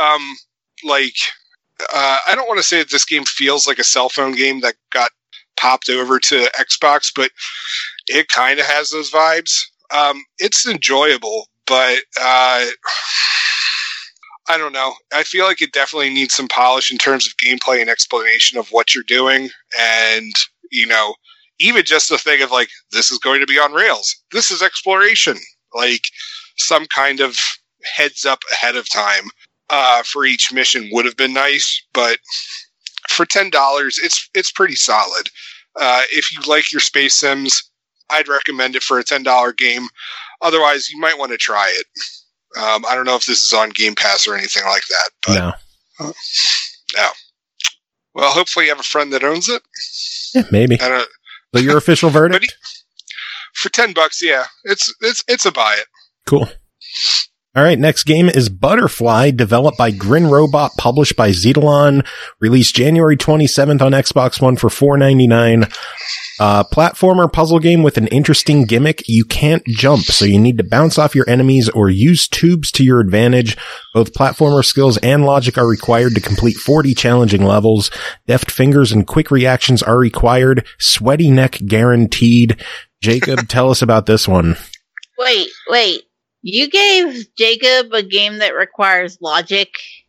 I don't want to say that this game feels like a cell phone game that got popped over to Xbox, but it kind of has those vibes. It's enjoyable, but I don't know. I feel like it definitely needs some polish in terms of gameplay and explanation of what you're doing. And, even just the thing of like, this is going to be on rails. This is exploration. Like some kind of heads up ahead of time for each mission would have been nice. But for $10, it's pretty solid. If you like your space sims, I'd recommend it for a $10 game. Otherwise, you might want to try it. I don't know if this is on Game Pass or anything like that. But, no. Well, hopefully you have a friend that owns it. Yeah, maybe. So your official verdict? For $10, yeah. It's a buy it. Cool. All right, next game is Butterfly, developed by Grin Robot, published by Zetalon, released January 27th on Xbox One for $4.99. Platformer puzzle game with an interesting gimmick. You can't jump, so you need to bounce off your enemies or use tubes to your advantage. Both platformer skills and logic are required to complete 40 challenging levels. Deft fingers and quick reactions are required. Sweaty neck guaranteed. Jacob, tell us about this one. Wait. You gave Jacob a game that requires logic?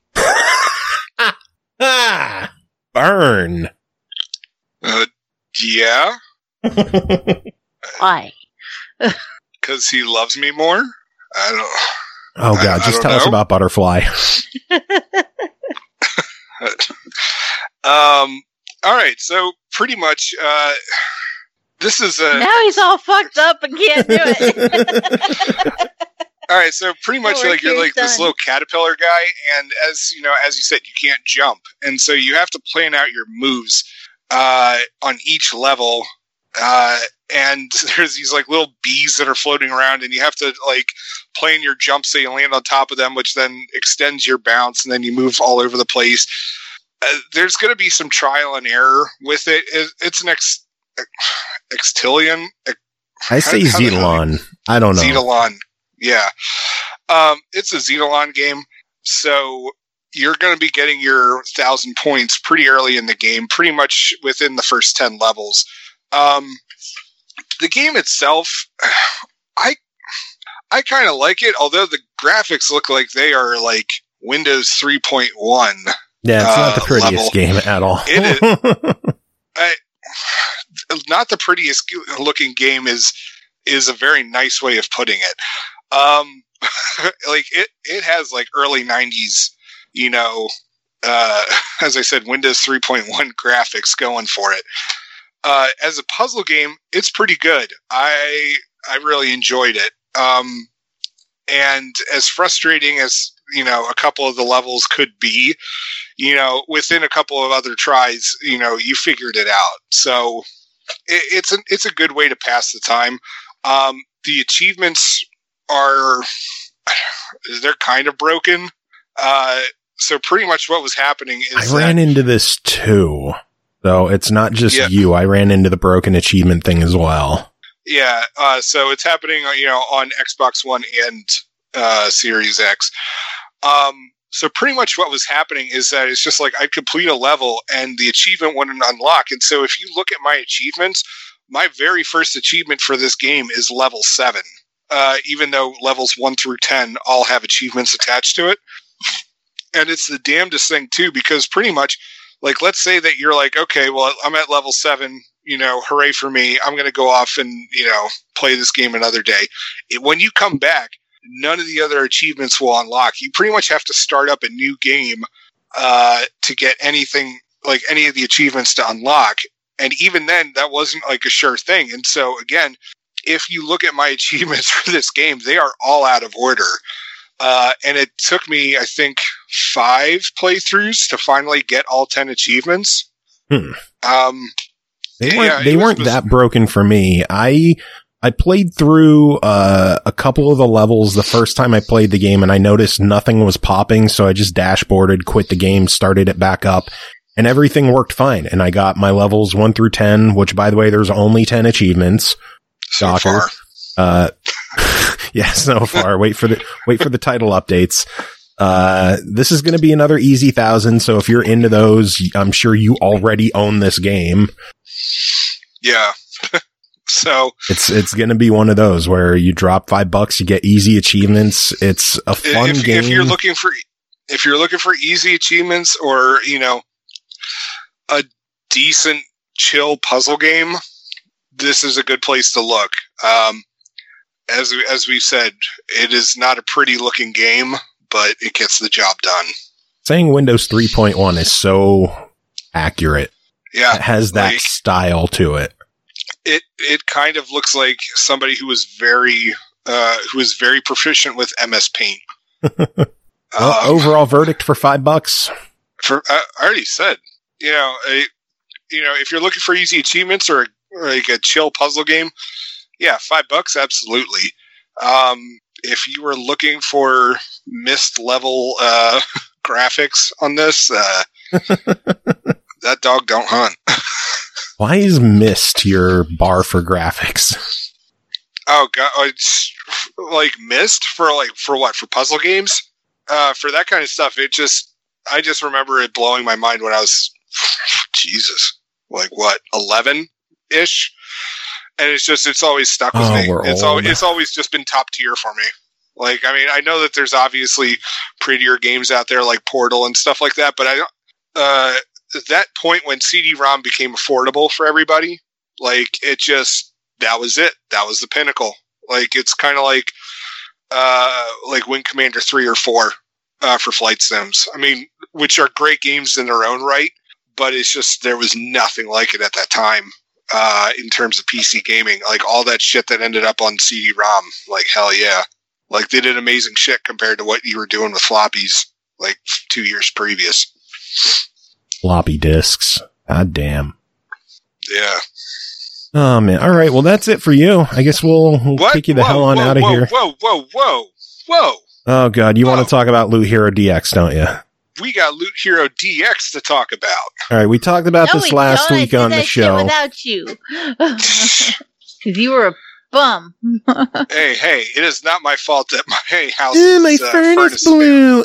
Burn. Yeah. Why? Because he loves me more? I don't. Oh, God. Just tell us about Butterfly. All right. So, pretty much, this is a... Now he's all fucked up and can't do it. All right, so pretty much like you're like this little caterpillar guy, and as you said, you can't jump, and so you have to plan out your moves on each level. And there's these like little bees that are floating around, and you have to like plan your jump so you land on top of them, which then extends your bounce, and then you move all over the place. There's going to be some trial and error with it. It's an Extillion. I say Zetalon. I don't know. Zetalon. Yeah. It's a Zetalon game, so you're going to be getting your 1,000 points pretty early in the game, pretty much within the first 10 levels. The game itself, I kind of like it, although the graphics look like they are like Windows 3.1. Yeah, it's not the prettiest level. Game at all. It is. Not the prettiest looking game is a very nice way of putting it. Like it has like early 90s, as I said, Windows 3.1 graphics going for it. As a puzzle game, it's pretty good. I really enjoyed it. And as frustrating as, a couple of the levels could be, within a couple of other tries, you figured it out. So it's a good way to pass the time. The achievements they're kind of broken. So pretty much what was happening is I ran into this too. So it's not just you. I ran into the broken achievement thing as well. Yeah. So it's happening, on Xbox One and Series X. So pretty much what was happening is that it's just like I'd complete a level and the achievement wouldn't unlock. And so if you look at my achievements, my very first achievement for this game is level 7. Even though levels 1 through 10 all have achievements attached to it. And it's the damnedest thing too, because pretty much, like, let's say that you're like, okay, well, I'm at level 7, hooray for me. I'm going to go off and, play this game another day. When you come back, none of the other achievements will unlock. You pretty much have to start up a new game to get anything, like any of the achievements to unlock. And even then, that wasn't like a sure thing. And so again, if you look at my achievements for this game, they are all out of order. And it took me, I think, 5 playthroughs to finally get all 10 achievements. They weren't that broken for me. I played through a couple of the levels the first time I played the game, and I noticed nothing was popping, so I just dashboarded, quit the game, started it back up, and everything worked fine. And I got my levels 1 through 10, which, by the way, there's only 10 achievements. So far. Yeah, so far. Wait for the title updates. This is going to be another easy 1,000. So if you're into those, I'm sure you already own this game. Yeah. So it's going to be one of those where you drop $5, you get easy achievements. It's a fun game. If you're looking for easy achievements or, a decent chill puzzle game, this is a good place to look. As we've said, it is not a pretty looking game, but it gets the job done. Saying Windows 3.1 is so accurate. Yeah. It has that style to it. It kind of looks like somebody who is very proficient with MS Paint. Overall verdict for $5. I already said, if you're looking for easy achievements or like a chill puzzle game, yeah, $5, absolutely. If you were looking for Myst level graphics on this, that dog don't hunt. Why is Myst your bar for graphics? Oh god, it's like Myst for what? For puzzle games? For that kind of stuff, I just remember it blowing my mind when I was 11-ish? And it's always stuck with me. It's always just been top tier for me. Like, I mean, I know that there's obviously prettier games out there like Portal and stuff like that, but that point when CD-ROM became affordable for everybody, like, that was it. That was the pinnacle. Like, it's kind of like Wing Commander 3 or 4 for flight sims. I mean, which are great games in their own right, but it's just, there was nothing like it at that time in terms of PC gaming. Like, all that shit that ended up on CD-ROM, like, hell yeah. Like, they did amazing shit compared to what you were doing with floppies, like, 2 years previous. Floppy disks. God damn. Yeah. Oh, man. All right. Well, that's it for you. I guess we'll kick you the hell on out of here. Whoa. Oh, God. You want to talk about Loot Hero DX, don't you? We got Loot Hero DX to talk about. All right. We talked about this last week on the show. Without you. Because you were a bum. Hey, it is not my fault that my house my furnace blew.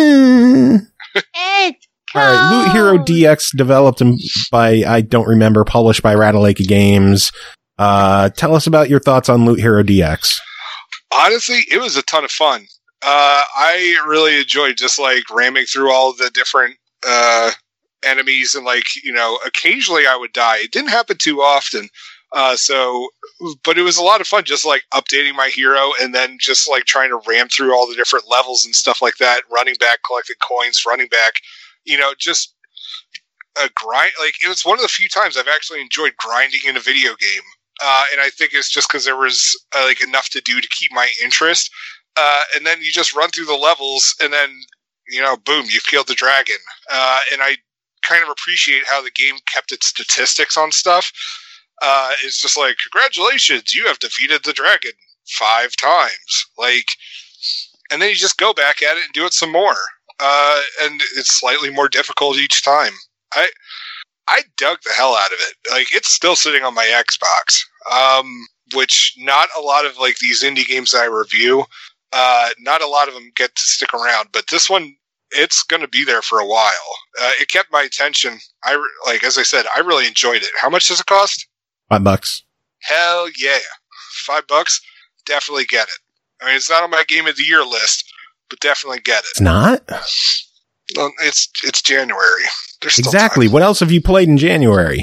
It's all right, Loot Hero DX, developed by, I don't remember, published by Ratalaika Games. Tell us about your thoughts on Loot Hero DX. Honestly, it was a ton of fun. I really enjoyed just like ramming through all the different enemies, and occasionally I would die. It didn't happen too often. But it was a lot of fun just like updating my hero and then just like trying to ram through all the different levels and stuff like that, running back, collecting coins, running back. Just a grind. Like, it was one of the few times I've actually enjoyed grinding in a video game. And I think it's just because there was enough to do to keep my interest. And then you just run through the levels and then, boom, you've killed the dragon. And I kind of appreciate how the game kept its statistics on stuff. It's just like, congratulations, you have defeated the dragon 5 times. Like, and then you just go back at it and do it some more. And it's slightly more difficult each time. I dug the hell out of it. Like, it's still sitting on my Xbox. Which not a lot of like these indie games that I review, not a lot of them get to stick around, but this one, it's going to be there for a while. It kept my attention. As I said, I really enjoyed it. How much does it cost? $5. Hell yeah. $5. Definitely get it. I mean, it's not on my Game of the Year list, but definitely get it. It's not? Well, it's January. There's still exactly. time. What else have you played in January?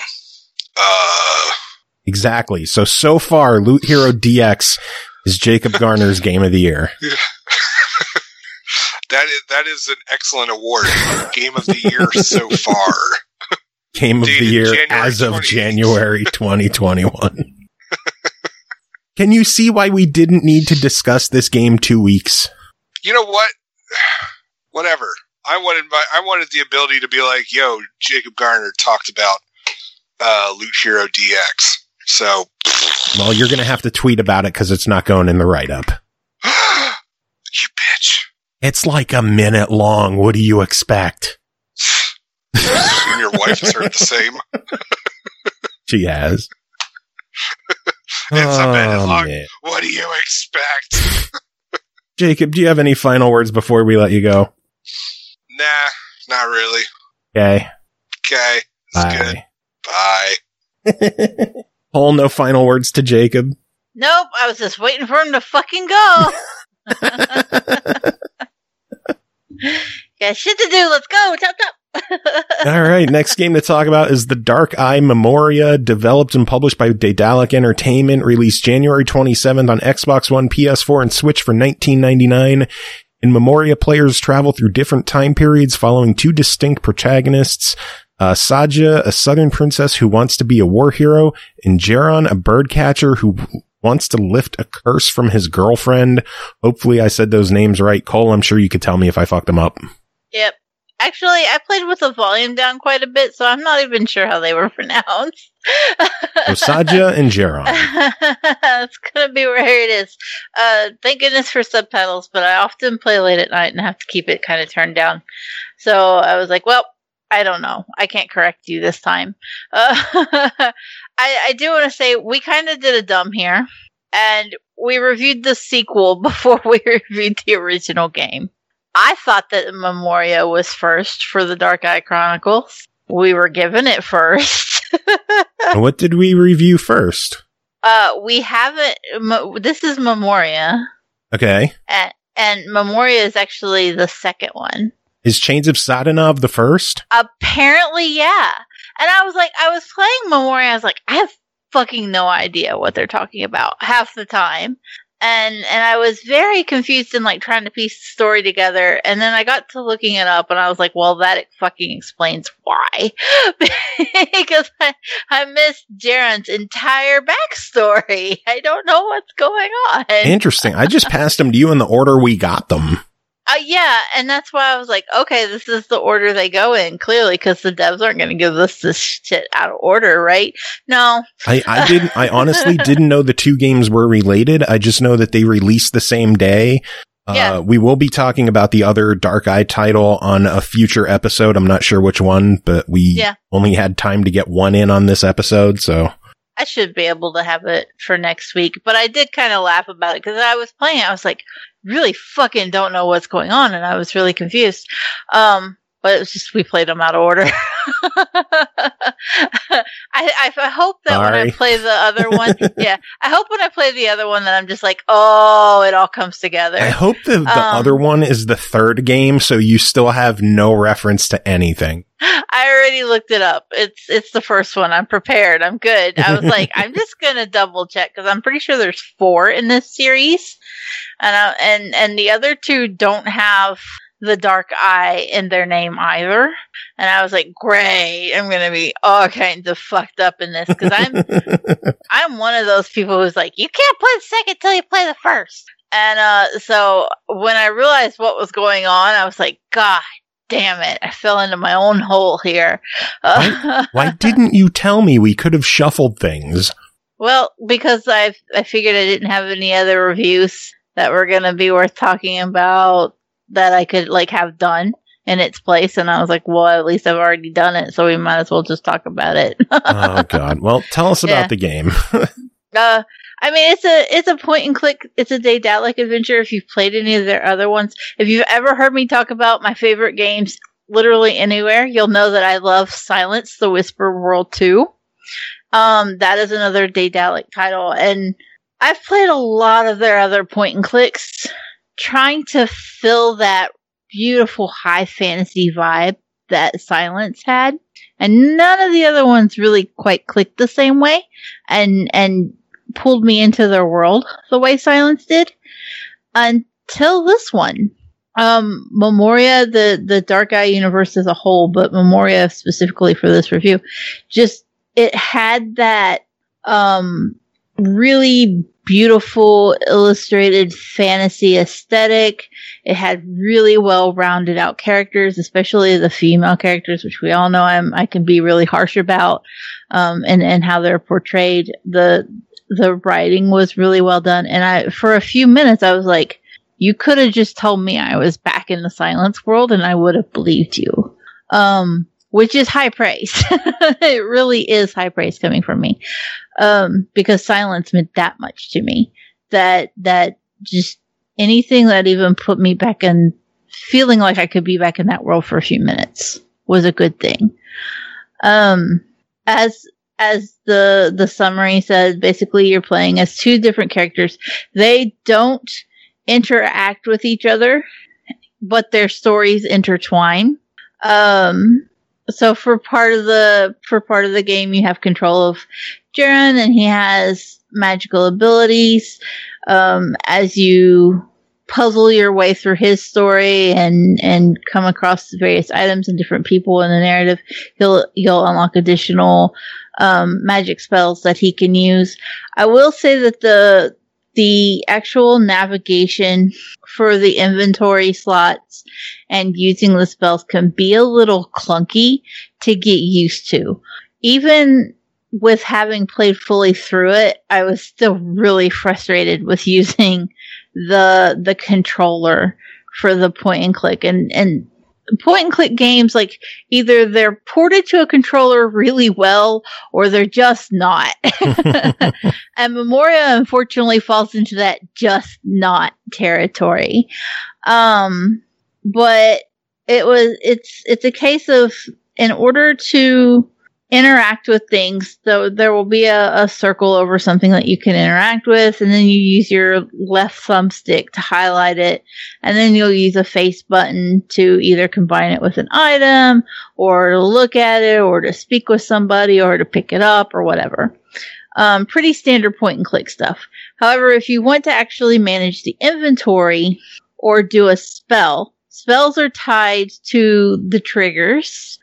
Exactly. So far, Loot Hero DX is Jacob Garner's Game of the Year. That is an excellent award. Game of the Year so far. Game of the Year as of January 2021. Can you see why we didn't need to discuss this game 2 weeks? You know what? whatever. I wanted the ability to be like, yo, Jacob Garner talked about Loot Hero DX. So, well, you're going to have to tweet about it because it's not going in the write-up. You bitch. It's like a minute long. What do you expect? And your wife has heard the same. She has. It's a minute long. Man. What do you expect? Jacob, do you have any final words before we let you go? Nah, not really. Okay. Okay. Good. Bye. Paul, no final words to Jacob? Nope, I was just waiting for him to fucking go. Got shit to do. Let's go. Chop, chop. All right. Next game to talk about is The Dark Eye Memoria, developed and published by Daedalic Entertainment, released January 27th on Xbox One, PS4, and Switch for $19.99. In Memoria, players travel through different time periods following two distinct protagonists. Saja, a southern princess who wants to be a war hero, and Jeron, a bird catcher who wants to lift a curse from his girlfriend. Hopefully I said those names right. Cole, I'm sure you could tell me if I fucked them up. Yep. Actually, I played with the volume down quite a bit, so I'm not even sure how they were pronounced. Saja and Jeron. It's gonna be where it is. Thank goodness for subtitles, but I often play late at night and have to keep it kind of turned down. So I was like, well, I don't know. I can't correct you this time. I do want to say we kind of did a dumb here, and we reviewed the sequel before we reviewed the original game. I thought that Memoria was first for the Dark Eye Chronicles. We were given it first. What did we review first? We haven't. This is Memoria. Okay. And Memoria is actually the second one. Is Chains of Sadanav the first? Apparently, yeah. And I was playing Memoria, I was like, I have fucking no idea what they're talking about half the time. And I was very confused and like trying to piece the story together. And then I got to looking it up and I was like, well, that fucking explains why. Because I missed Jeron's entire backstory. I don't know what's going on. Interesting. I just passed them to you in the order we got them. Yeah, and that's why I was like, okay, this is the order they go in, clearly, because the devs aren't going to give us this shit out of order, right? No. I honestly didn't know the two games were related. I just know that they released the same day. Yeah. We will be talking about the other Dark Eye title on a future episode. I'm not sure which one, but we only had time to get one in on this episode, so... I should be able to have it for next week, but I did kind of laugh about it because I was playing it. I was like, really fucking don't know what's going on, and I was really confused. But it was just we played them out of order. I hope that when I play the other one, I hope when I play the other one that I'm just like, oh, it all comes together. I hope the other one is the third game, so you still have no reference to anything. I already looked it up. It's the first one. I'm prepared. I'm good. I was like, I'm just gonna double check because I'm pretty sure there's 4 in this series, and the other 2 don't have the Dark Eye in their name either. And I was like, great, I'm gonna be all kinds of fucked up in this because I'm one of those people who's like, you can't play the second till you play the first. And so when I realized what was going on, I was like, God damn it, I fell into my own hole here. Why didn't you tell me? We could have shuffled things. Well, because I figured I didn't have any other reviews that were going to be worth talking about that I could like have done in its place, and I was like, well, at least I've already done it, so we might as well just talk about it. Oh God. Well, tell us about the game. I mean, it's a point and click. It's a Daedalic adventure. If you've played any of their other ones, if you've ever heard me talk about my favorite games literally anywhere, you'll know that I love Silence, the Whisper World 2. That is another Daedalic title, and I've played a lot of their other point and clicks, trying to fill that beautiful high fantasy vibe that Silence had, and none of the other ones really quite clicked the same way, and pulled me into their world the way Silence did until this one. Memoria, the Dark Eye universe as a whole, but Memoria specifically for this review, just it had that really beautiful illustrated fantasy aesthetic. It had really well rounded out characters, especially the female characters, which we all know I can be really harsh about, and how they're portrayed. The writing was really well done. And for a few minutes, I was like, you could have just told me I was back in the Silence world and I would have believed you. Which is high praise. It really is high praise coming from me. Because Silence meant that much to me. That just anything that even put me back in feeling like I could be back in that world for a few minutes was a good thing. As the summary said, basically you're playing as two different characters. They don't interact with each other, but their stories intertwine. So for part of the game, you have control of Jaren, and he has magical abilities. As you puzzle your way through his story and come across various items and different people in the narrative, you'll unlock additional magic spells that he can use. I will say that the actual navigation for the inventory slots and using the spells can be a little clunky to get used to. Even with having played fully through it, I was still really frustrated with using the controller for the point and click. And point and click games, like, either they're ported to a controller really well or they're just not. And Memoria unfortunately falls into that just not territory. But it's a case of, in order to interact with things, though, there will be a circle over something that you can interact with, and then you use your left thumbstick to highlight it, and then you'll use a face button to either combine it with an item, or to look at it, or to speak with somebody, or to pick it up, or whatever. Pretty standard point and click stuff. However, if you want to actually manage the inventory or do a spell, spells are tied to the triggers.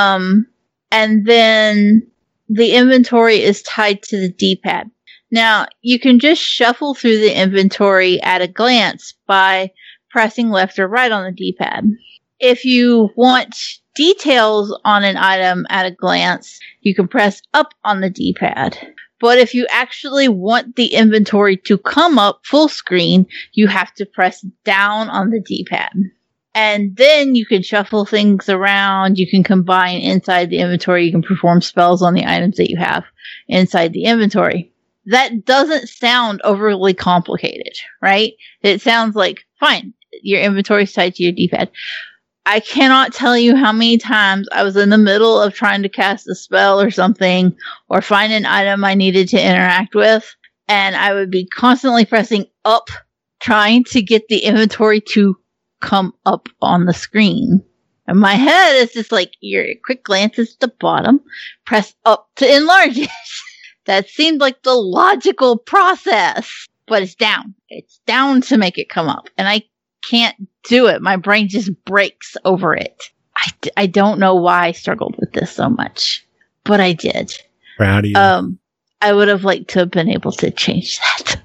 And then the inventory is tied to the D-pad. Now, you can just shuffle through the inventory at a glance by pressing left or right on the D-pad. If you want details on an item at a glance, you can press up on the D-pad. But if you actually want the inventory to come up full screen, you have to press down on the D-pad. And then you can shuffle things around. You can combine inside the inventory. You can perform spells on the items that you have inside the inventory. That doesn't sound overly complicated, right? It sounds like, fine, your inventory is tied to your D-pad. I cannot tell you how many times I was in the middle of trying to cast a spell or something, or find an item I needed to interact with, and I would be constantly pressing up, trying to get the inventory to come up on the screen. And my head is just like, your quick glance is at the bottom, press up to enlarge it. That seemed like the logical process, but it's down. It's down to make it come up, and I can't do it. My brain just breaks over it. I don't know why I struggled with this so much, but I did. Proud of you. I would have liked to have been able to change that.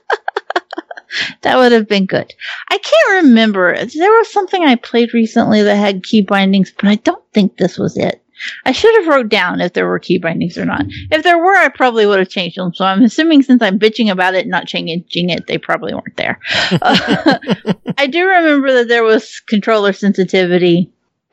That would have been good. I can't remember. There was something I played recently that had key bindings, but I don't think this was it. I should have wrote down if there were key bindings or not. If there were, I probably would have changed them. So I'm assuming, since I'm bitching about it and not changing it, they probably weren't there. I do remember that there was controller sensitivity,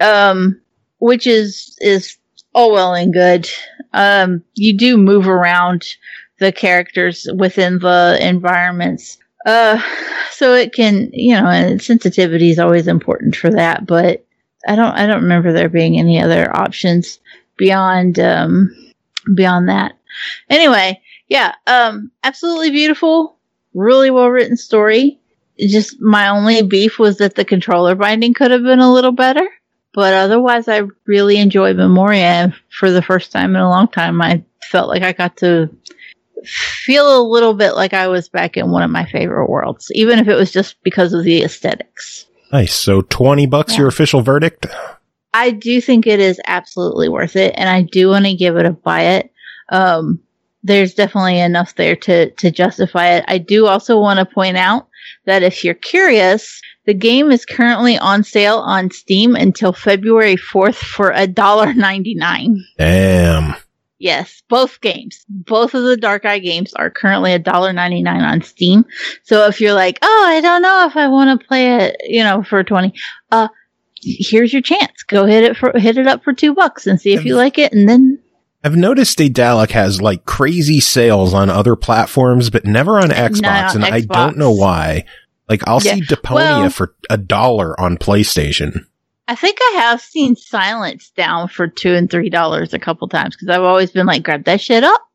which is all well and good. You do move around the characters within the environments. So it can, and sensitivity is always important for that, but I don't remember there being any other options beyond that. Anyway, yeah, absolutely beautiful, really well written story. Just my only beef was that the controller binding could have been a little better, but otherwise I really enjoyed Memoria. For the first time in a long time, I felt like I got to feel a little bit like I was back in one of my favorite worlds, even if it was just because of the aesthetics. Nice. So $20, your official verdict? I do think it is absolutely worth it, and I do want to give it a buy it. there's definitely enough there to justify it. I do also want to point out that if you're curious, the game is currently on sale on Steam until February 4th for $1.99. Damn. Yes, both games. Both of the Dark Eye games are currently $1.99 on Steam. So if you're like, oh, I don't know if I want to play it, for $20, here's your chance. Go hit it up for $2 and see if you like it, and then. I've noticed Daedalic has like crazy sales on other platforms, but never on Xbox, and Xbox. I don't know why. Like, I'll see Deponia for $1 on PlayStation. I think I have seen Silence down for $2 and $3 a couple times, because I've always been like, grab that shit up.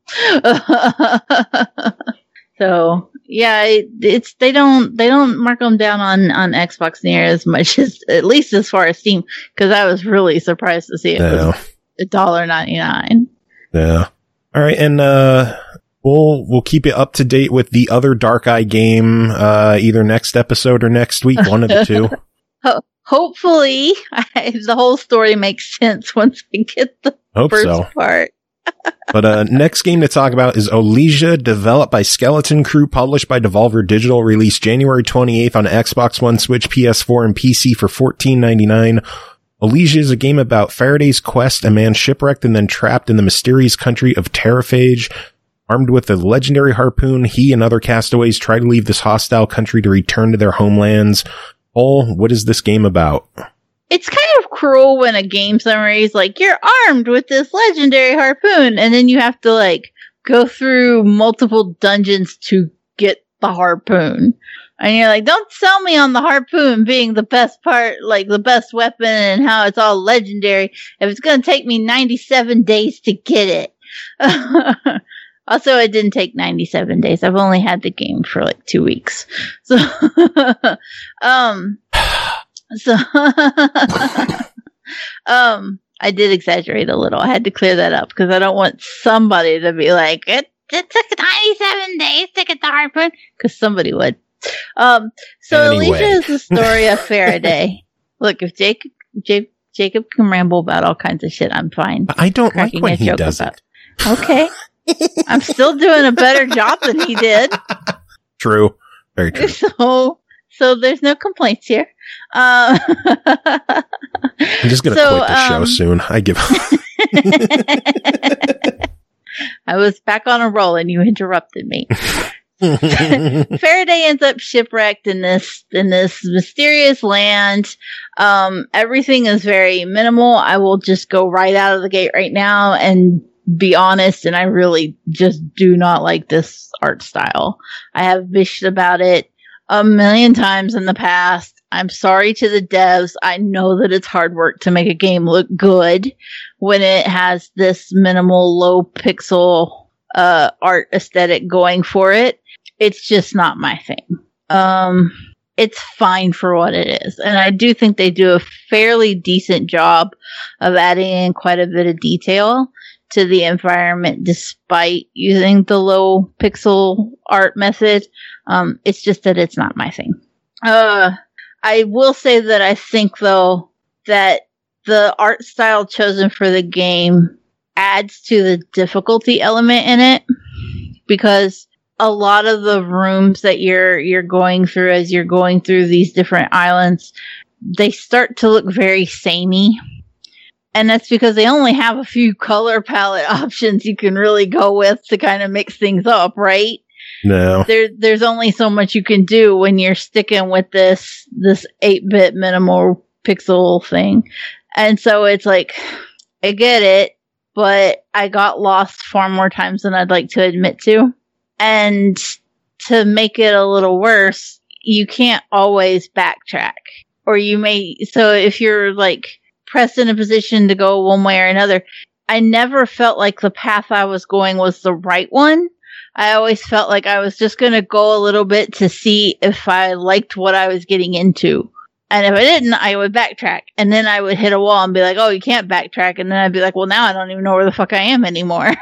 So yeah, they don't mark them down on Xbox near as much, as at least as far as Steam, because I was really surprised to see it was $1.99. Yeah. All right, and we'll keep you up to date with the other Dark Eye game, either next episode or next week, one of the two. Hopefully, the whole story makes sense once we get the first part. But next game to talk about is Elysia, developed by Skeleton Crew, published by Devolver Digital, released January 28th on Xbox One, Switch, PS4, and PC for $14.99. Elysia is a game about Faraday's quest, a man shipwrecked and then trapped in the mysterious country of Terraphage. Armed with a legendary harpoon, he and other castaways try to leave this hostile country to return to their homelands. What is this game about? It's kind of cruel when a game summary is like, you're armed with this legendary harpoon, and then you have to like go through multiple dungeons to get the harpoon. And you're like, don't sell me on the harpoon being the best part, like the best weapon and how it's all legendary, if it's going to take me 97 days to get it. Also, it didn't take 97 days. I've only had the game for like 2 weeks. So, I did exaggerate a little. I had to clear that up because I don't want somebody to be like, it took 97 days to get the harpoon, because somebody would. So anyway. Elysia is the story of Faraday. Look, if Jacob can ramble about all kinds of shit, I'm fine. I don't like when he does it. Okay. I'm still doing a better job than he did. True. Very true. So there's no complaints here. I'm just going to quit the show soon. I give up. I was back on a roll and you interrupted me. Faraday ends up shipwrecked in this mysterious land. Everything is very minimal. I will just go right out of the gate right now and be honest, and I really just do not like this art style. I have bitched about it a million times in the past. I'm sorry to the devs. I know that it's hard work to make a game look good when it has this minimal, low pixel art aesthetic going for it. It's just not my thing. It's fine for what it is. And I do think they do a fairly decent job of adding in quite a bit of detail to the environment despite using the low pixel art method. It's just that it's not my thing. I will say that I think, though, that the art style chosen for the game adds to the difficulty element in it, because a lot of the rooms that you're going through as you're going through these different islands, they start to look very samey. And that's because they only have a few color palette options you can really go with to kind of mix things up, right? No. There's only so much you can do when you're sticking with this 8-bit minimal pixel thing. And so it's like, I get it, but I got lost far more times than I'd like to admit to. And to make it a little worse, you can't always backtrack. Or so if you're like pressed in a position to go one way or another, I never felt like the path I was going was the right one. I always felt like I was just going to go a little bit to see if I liked what I was getting into. And if I didn't, I would backtrack. And then I would hit a wall and be like, oh, you can't backtrack. And then I'd be like, well, now I don't even know where the fuck I am anymore.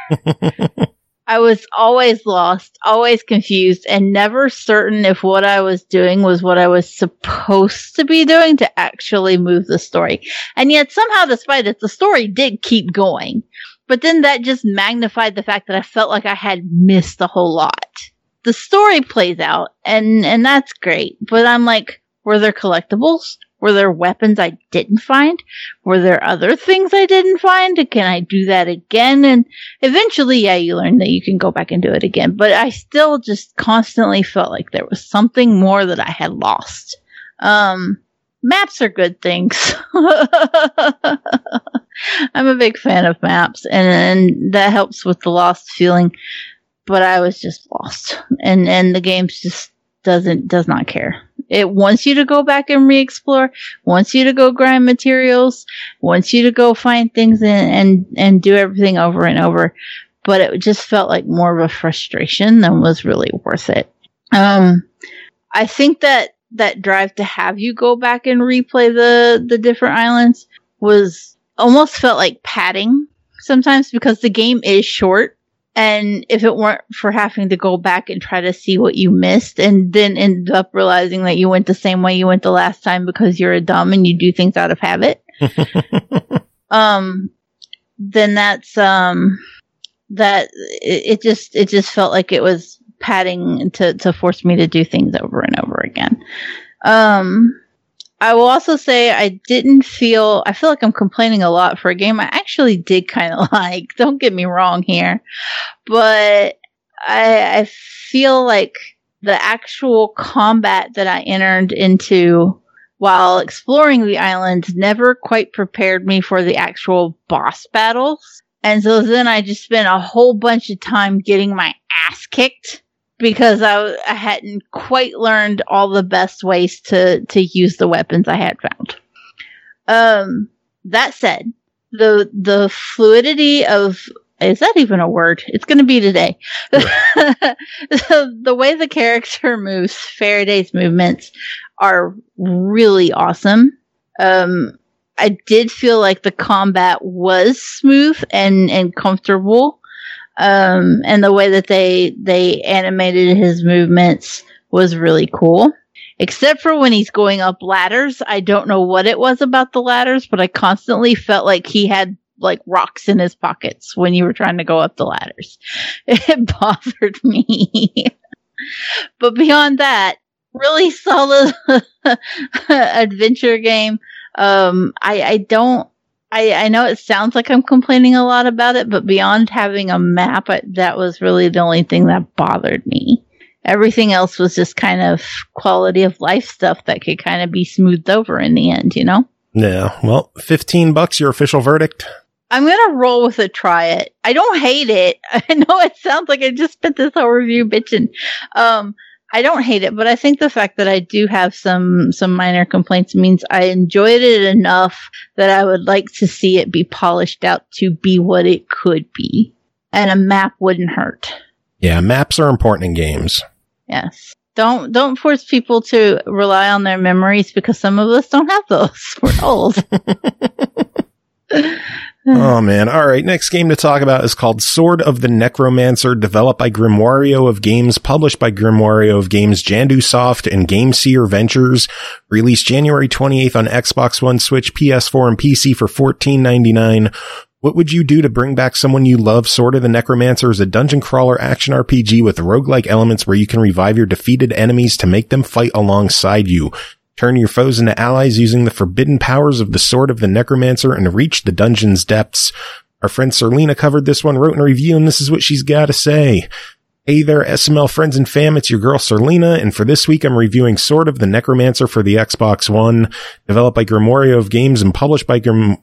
I was always lost, always confused, and never certain if what I was doing was what I was supposed to be doing to actually move the story. And yet somehow, despite it, the story did keep going. But then that just magnified the fact that I felt like I had missed a whole lot. The story plays out, and that's great. But I'm like, were there collectibles? Were there weapons I didn't find? Were there other things I didn't find? Can I do that again? And eventually, yeah, you learn that you can go back and do it again. But I still just constantly felt like there was something more that I had lost. Maps are good things. I'm a big fan of maps, and that helps with the lost feeling. But I was just lost, and the game just does not care. It wants you to go back and re-explore, wants you to go grind materials, wants you to go find things and do everything over and over. But it just felt like more of a frustration than was really worth it. I think that drive to have you go back and replay the different islands was almost felt like padding sometimes, because the game is short. And if it weren't for having to go back and try to see what you missed and then end up realizing that you went the same way you went the last time because you're a dumb and you do things out of habit, then that's, that it just felt like it was padding to force me to do things over and over again. I will also say I feel like I'm complaining a lot for a game I actually did kind of like. Don't get me wrong here. But I feel like the actual combat that I entered into while exploring the island never quite prepared me for the actual boss battles. And so then I just spent a whole bunch of time getting my ass kicked, because I hadn't quite learned all the best ways to use the weapons I had found. That said, the fluidity of, is that even a word? It's going to be today. The way the character moves, Faraday's movements, are really awesome. I did feel like the combat was smooth and comfortable. And the way that they animated his movements was really cool. Except for when he's going up ladders. I don't know what it was about the ladders, but I constantly felt like he had like rocks in his pockets when you were trying to go up the ladders. It bothered me. But beyond that, really solid adventure game. I know it sounds like I'm complaining a lot about it, but beyond having a map, that was really the only thing that bothered me. Everything else was just kind of quality of life stuff that could kind of be smoothed over in the end, you know? Yeah. Well, $15, your official verdict? I'm going to roll with it, try it. I don't hate it. I know it sounds like I just spent this whole review bitching. I don't hate it, but I think the fact that I do have some minor complaints means I enjoyed it enough that I would like to see it be polished out to be what it could be. And a map wouldn't hurt. Yeah, maps are important in games. Yes. Don't force people to rely on their memories, because some of us don't have those. We're old. Oh, man. All right. Next game to talk about is called Sword of the Necromancer, developed by Grimoire of Games, published by Grimoire of Games, Jandu Soft, and GameSeer Ventures. Released January 28th on Xbox One, Switch, PS4, and PC for $14.99. What would you do to bring back someone you love? Sword of the Necromancer is a dungeon crawler action RPG with roguelike elements where you can revive your defeated enemies to make them fight alongside you. Turn your foes into allies using the forbidden powers of the Sword of the Necromancer and reach the dungeon's depths. Our friend Serlina covered this one, wrote in a review, and this is what she's got to say. Hey there, SML friends and fam, it's your girl Serlina, and for this week I'm reviewing Sword of the Necromancer for the Xbox One, developed by Grimoire of Games and published by Grimoire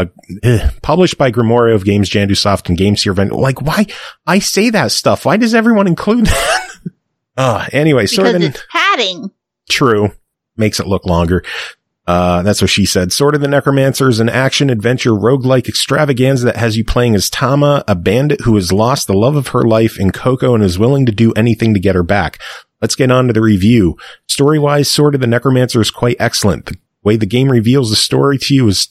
of Games, Jandu Soft, and GameSeer Ventures. Like, why? I say that stuff. Why does everyone include that? Anyway, Sword of the... it's padding. True. Makes it look longer. That's what she said. Sword of the Necromancer is an action-adventure roguelike extravaganza that has you playing as Tama, a bandit who has lost the love of her life in Coco and is willing to do anything to get her back. Let's get on to the review. Story-wise, Sword of the Necromancer is quite excellent. The way the game reveals the story to you is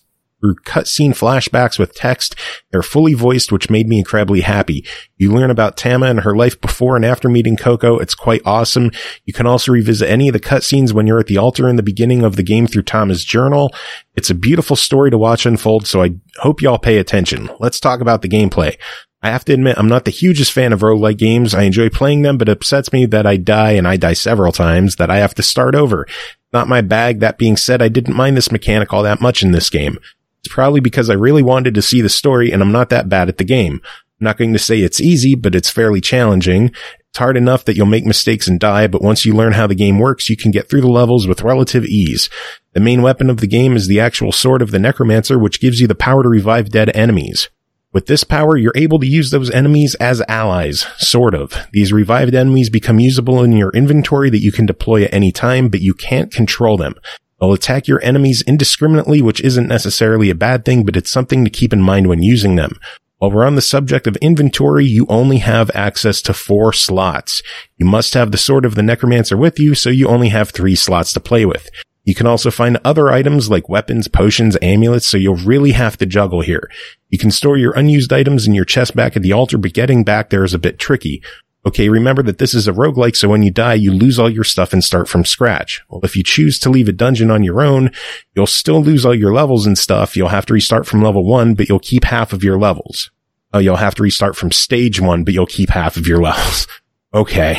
through cutscene flashbacks with text. They're fully voiced, which made me incredibly happy. You learn about Tama and her life before and after meeting Coco. It's quite awesome. You can also revisit any of the cutscenes when you're at the altar in the beginning of the game through Tama's journal. It's a beautiful story to watch unfold, so I hope y'all pay attention. Let's talk about the gameplay. I have to admit, I'm not the hugest fan of roguelike games. I enjoy playing them, but it upsets me that I die, and I die several times, that I have to start over. Not my bag. That being said, I didn't mind this mechanic all that much in this game. It's probably because I really wanted to see the story, and I'm not that bad at the game. I'm not going to say it's easy, but it's fairly challenging. It's hard enough that you'll make mistakes and die, but once you learn how the game works, you can get through the levels with relative ease. The main weapon of the game is the actual Sword of the Necromancer, which gives you the power to revive dead enemies. With this power, you're able to use those enemies as allies, sort of. These revived enemies become usable in your inventory that you can deploy at any time, but you can't control them. They'll attack your enemies indiscriminately, which isn't necessarily a bad thing, but it's something to keep in mind when using them. While we're on the subject of inventory, you only have access to 4 slots. You must have the Sword of the Necromancer with you, so you only have 3 slots to play with. You can also find other items like weapons, potions, amulets, so you'll really have to juggle here. You can store your unused items in your chest back at the altar, but getting back there is a bit tricky. Okay, remember that this is a roguelike, so when you die, you lose all your stuff and start from scratch. Well, if you choose to leave a dungeon on your own, you'll still lose all your levels and stuff. You'll have to restart from level 1, but you'll keep half of your levels. Oh, you'll have to restart from stage 1, but you'll keep half of your levels. Okay.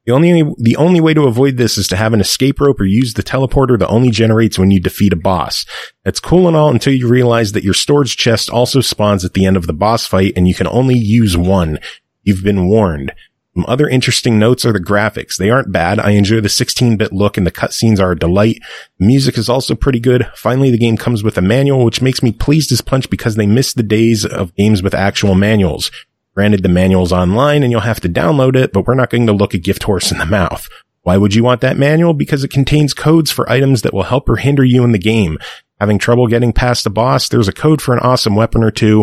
The only way to avoid this is to have an escape rope or use the teleporter that only generates when you defeat a boss. That's cool and all until you realize that your storage chest also spawns at the end of the boss fight and you can only use one. You've been warned. Some other interesting notes are the graphics. They aren't bad. I enjoy the 16-bit look and the cutscenes are a delight. The music is also pretty good. Finally, the game comes with a manual, which makes me pleased as punch because they miss the days of games with actual manuals. Granted, the manual's online and you'll have to download it, but we're not going to look a gift horse in the mouth. Why would you want that manual? Because it contains codes for items that will help or hinder you in the game. Having trouble getting past the boss, there's a code for an awesome weapon or two.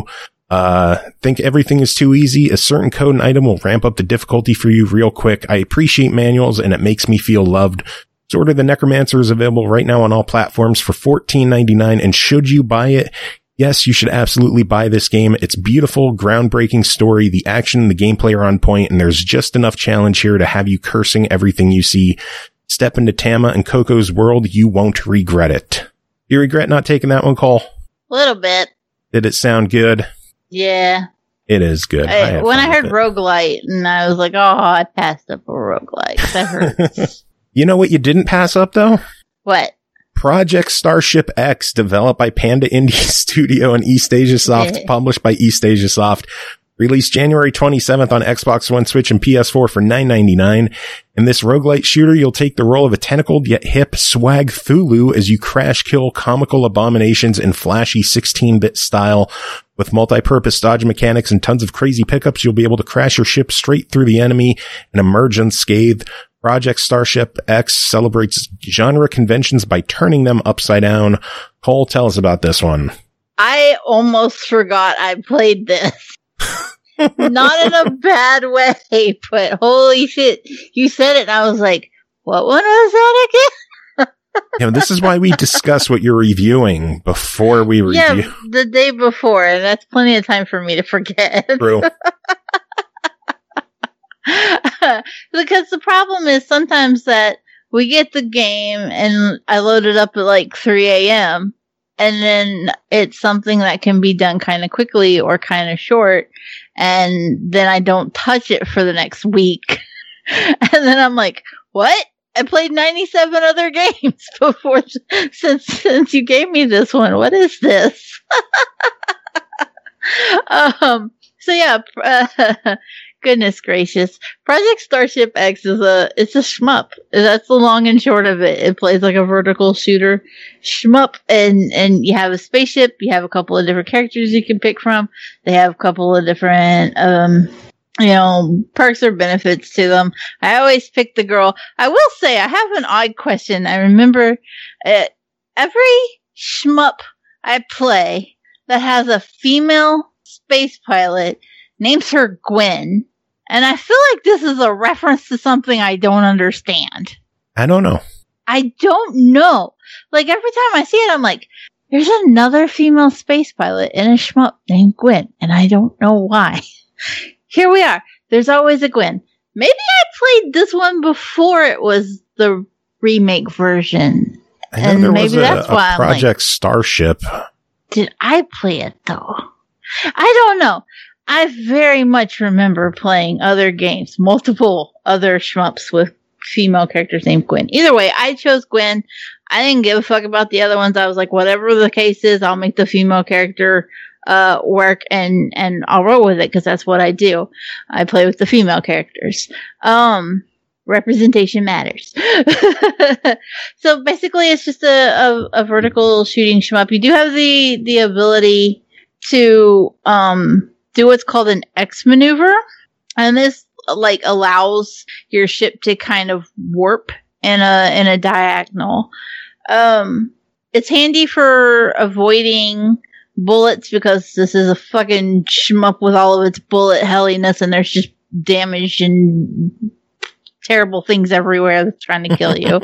Think everything is too easy. A certain code and item will ramp up the difficulty for you real quick. I appreciate manuals and it makes me feel loved. Sword of the Necromancer is available right now on all platforms for $14.99, and should you buy it, yes, you should absolutely buy this game. It's beautiful, groundbreaking story. The action and the gameplay are on point, and there's just enough challenge here to have you cursing everything you see. Step into Tama and Coco's world. You won't regret it. You regret not taking that one, Cole? A little bit. Did it sound good? Yeah. It is good. When I heard roguelite, and I was like, oh, I passed up a roguelite. That hurts. You know what you didn't pass up, though? What? Project Starship X, developed by Panda Indie Studio and East Asia Soft, published by East Asia Soft, released January 27th on Xbox One, Switch, and PS4 for $9.99. In this roguelite shooter, you'll take the role of a tentacled yet hip swag Thulu as you crash kill comical abominations in flashy 16-bit style. With multi-purpose dodge mechanics and tons of crazy pickups, you'll be able to crash your ship straight through the enemy and emerge unscathed. Project Starship X celebrates genre conventions by turning them upside down. Cole, tell us about this one. I almost forgot I played this. Not in a bad way, but holy shit. You said it and I was like, what one was that again? This is why we discuss what you're reviewing before we review. Yeah, the day before, and that's plenty of time for me to forget. True. Because the problem is sometimes that we get the game and I load it up at like 3 a.m. and then it's something that can be done kind of quickly or kind of short, and then I don't touch it for the next week. And then I'm like, what? I played 97 other games before since you gave me this one. What is this? So yeah, goodness gracious. Project Starship X it's a shmup. That's the long and short of it. It plays like a vertical shooter shmup, and you have a spaceship, you have a couple of different characters you can pick from. They have a couple of different, perks or benefits to them. I always pick the girl. I will say I have an odd question. I remember every shmup I play that has a female space pilot names her Gwen. And I feel like this is a reference to something I don't understand. I don't know. I don't know. Like every time I see it, I'm like, There's another female space pilot in a shmup named Gwen, and I don't know why. Here we are. There's always a Gwen. Maybe I played this one before it was the remake version. And maybe that's why I'm Project Starship. Did I play it though? I don't know. I very much remember playing other games, multiple other shmups with female characters named Gwen. Either way, I chose Gwen. I didn't give a fuck about the other ones. I was like, whatever the case is, I'll make the female character work and I'll roll with it because that's what I do. I play with the female characters. Representation matters. So basically it's just a vertical shooting shmup. You do have the ability to do what's called an X maneuver, and this like allows your ship to kind of warp in a diagonal. It's handy for avoiding bullets because this is a fucking shmup with all of its bullet helliness, and there's just damage and terrible things everywhere that's trying to kill you.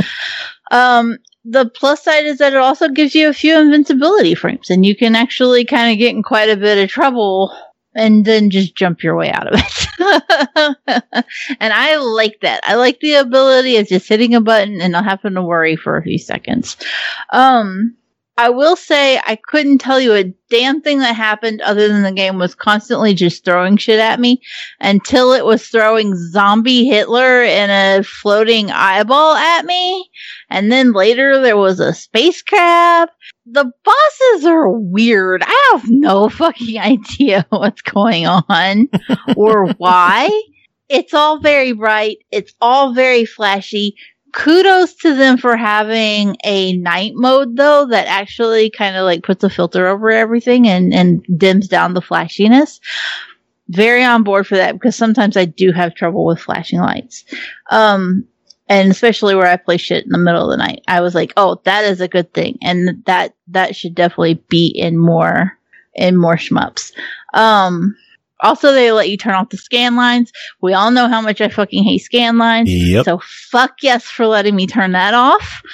The plus side is that it also gives you a few invincibility frames, and you can actually kind of get in quite a bit of trouble and then just jump your way out of it. And I like that. I like the ability of just hitting a button and not having to worry for a few seconds. I will say I couldn't tell you a damn thing that happened other than the game was constantly just throwing shit at me until it was throwing zombie Hitler and a floating eyeball at me. And then later there was a space crab. The bosses are weird. I have no fucking idea what's going on or why. It's all very bright. It's all very flashy. Kudos to them for having a night mode, though, that actually kind of like puts a filter over everything and dims down the flashiness. Very on board for that because sometimes I do have trouble with flashing lights. And especially where I play shit in the middle of the night. I was like, oh, that is a good thing. And that should definitely be in more shmups. Also, they let you turn off the scan lines. We all know how much I fucking hate scan lines. Yep. So fuck yes for letting me turn that off.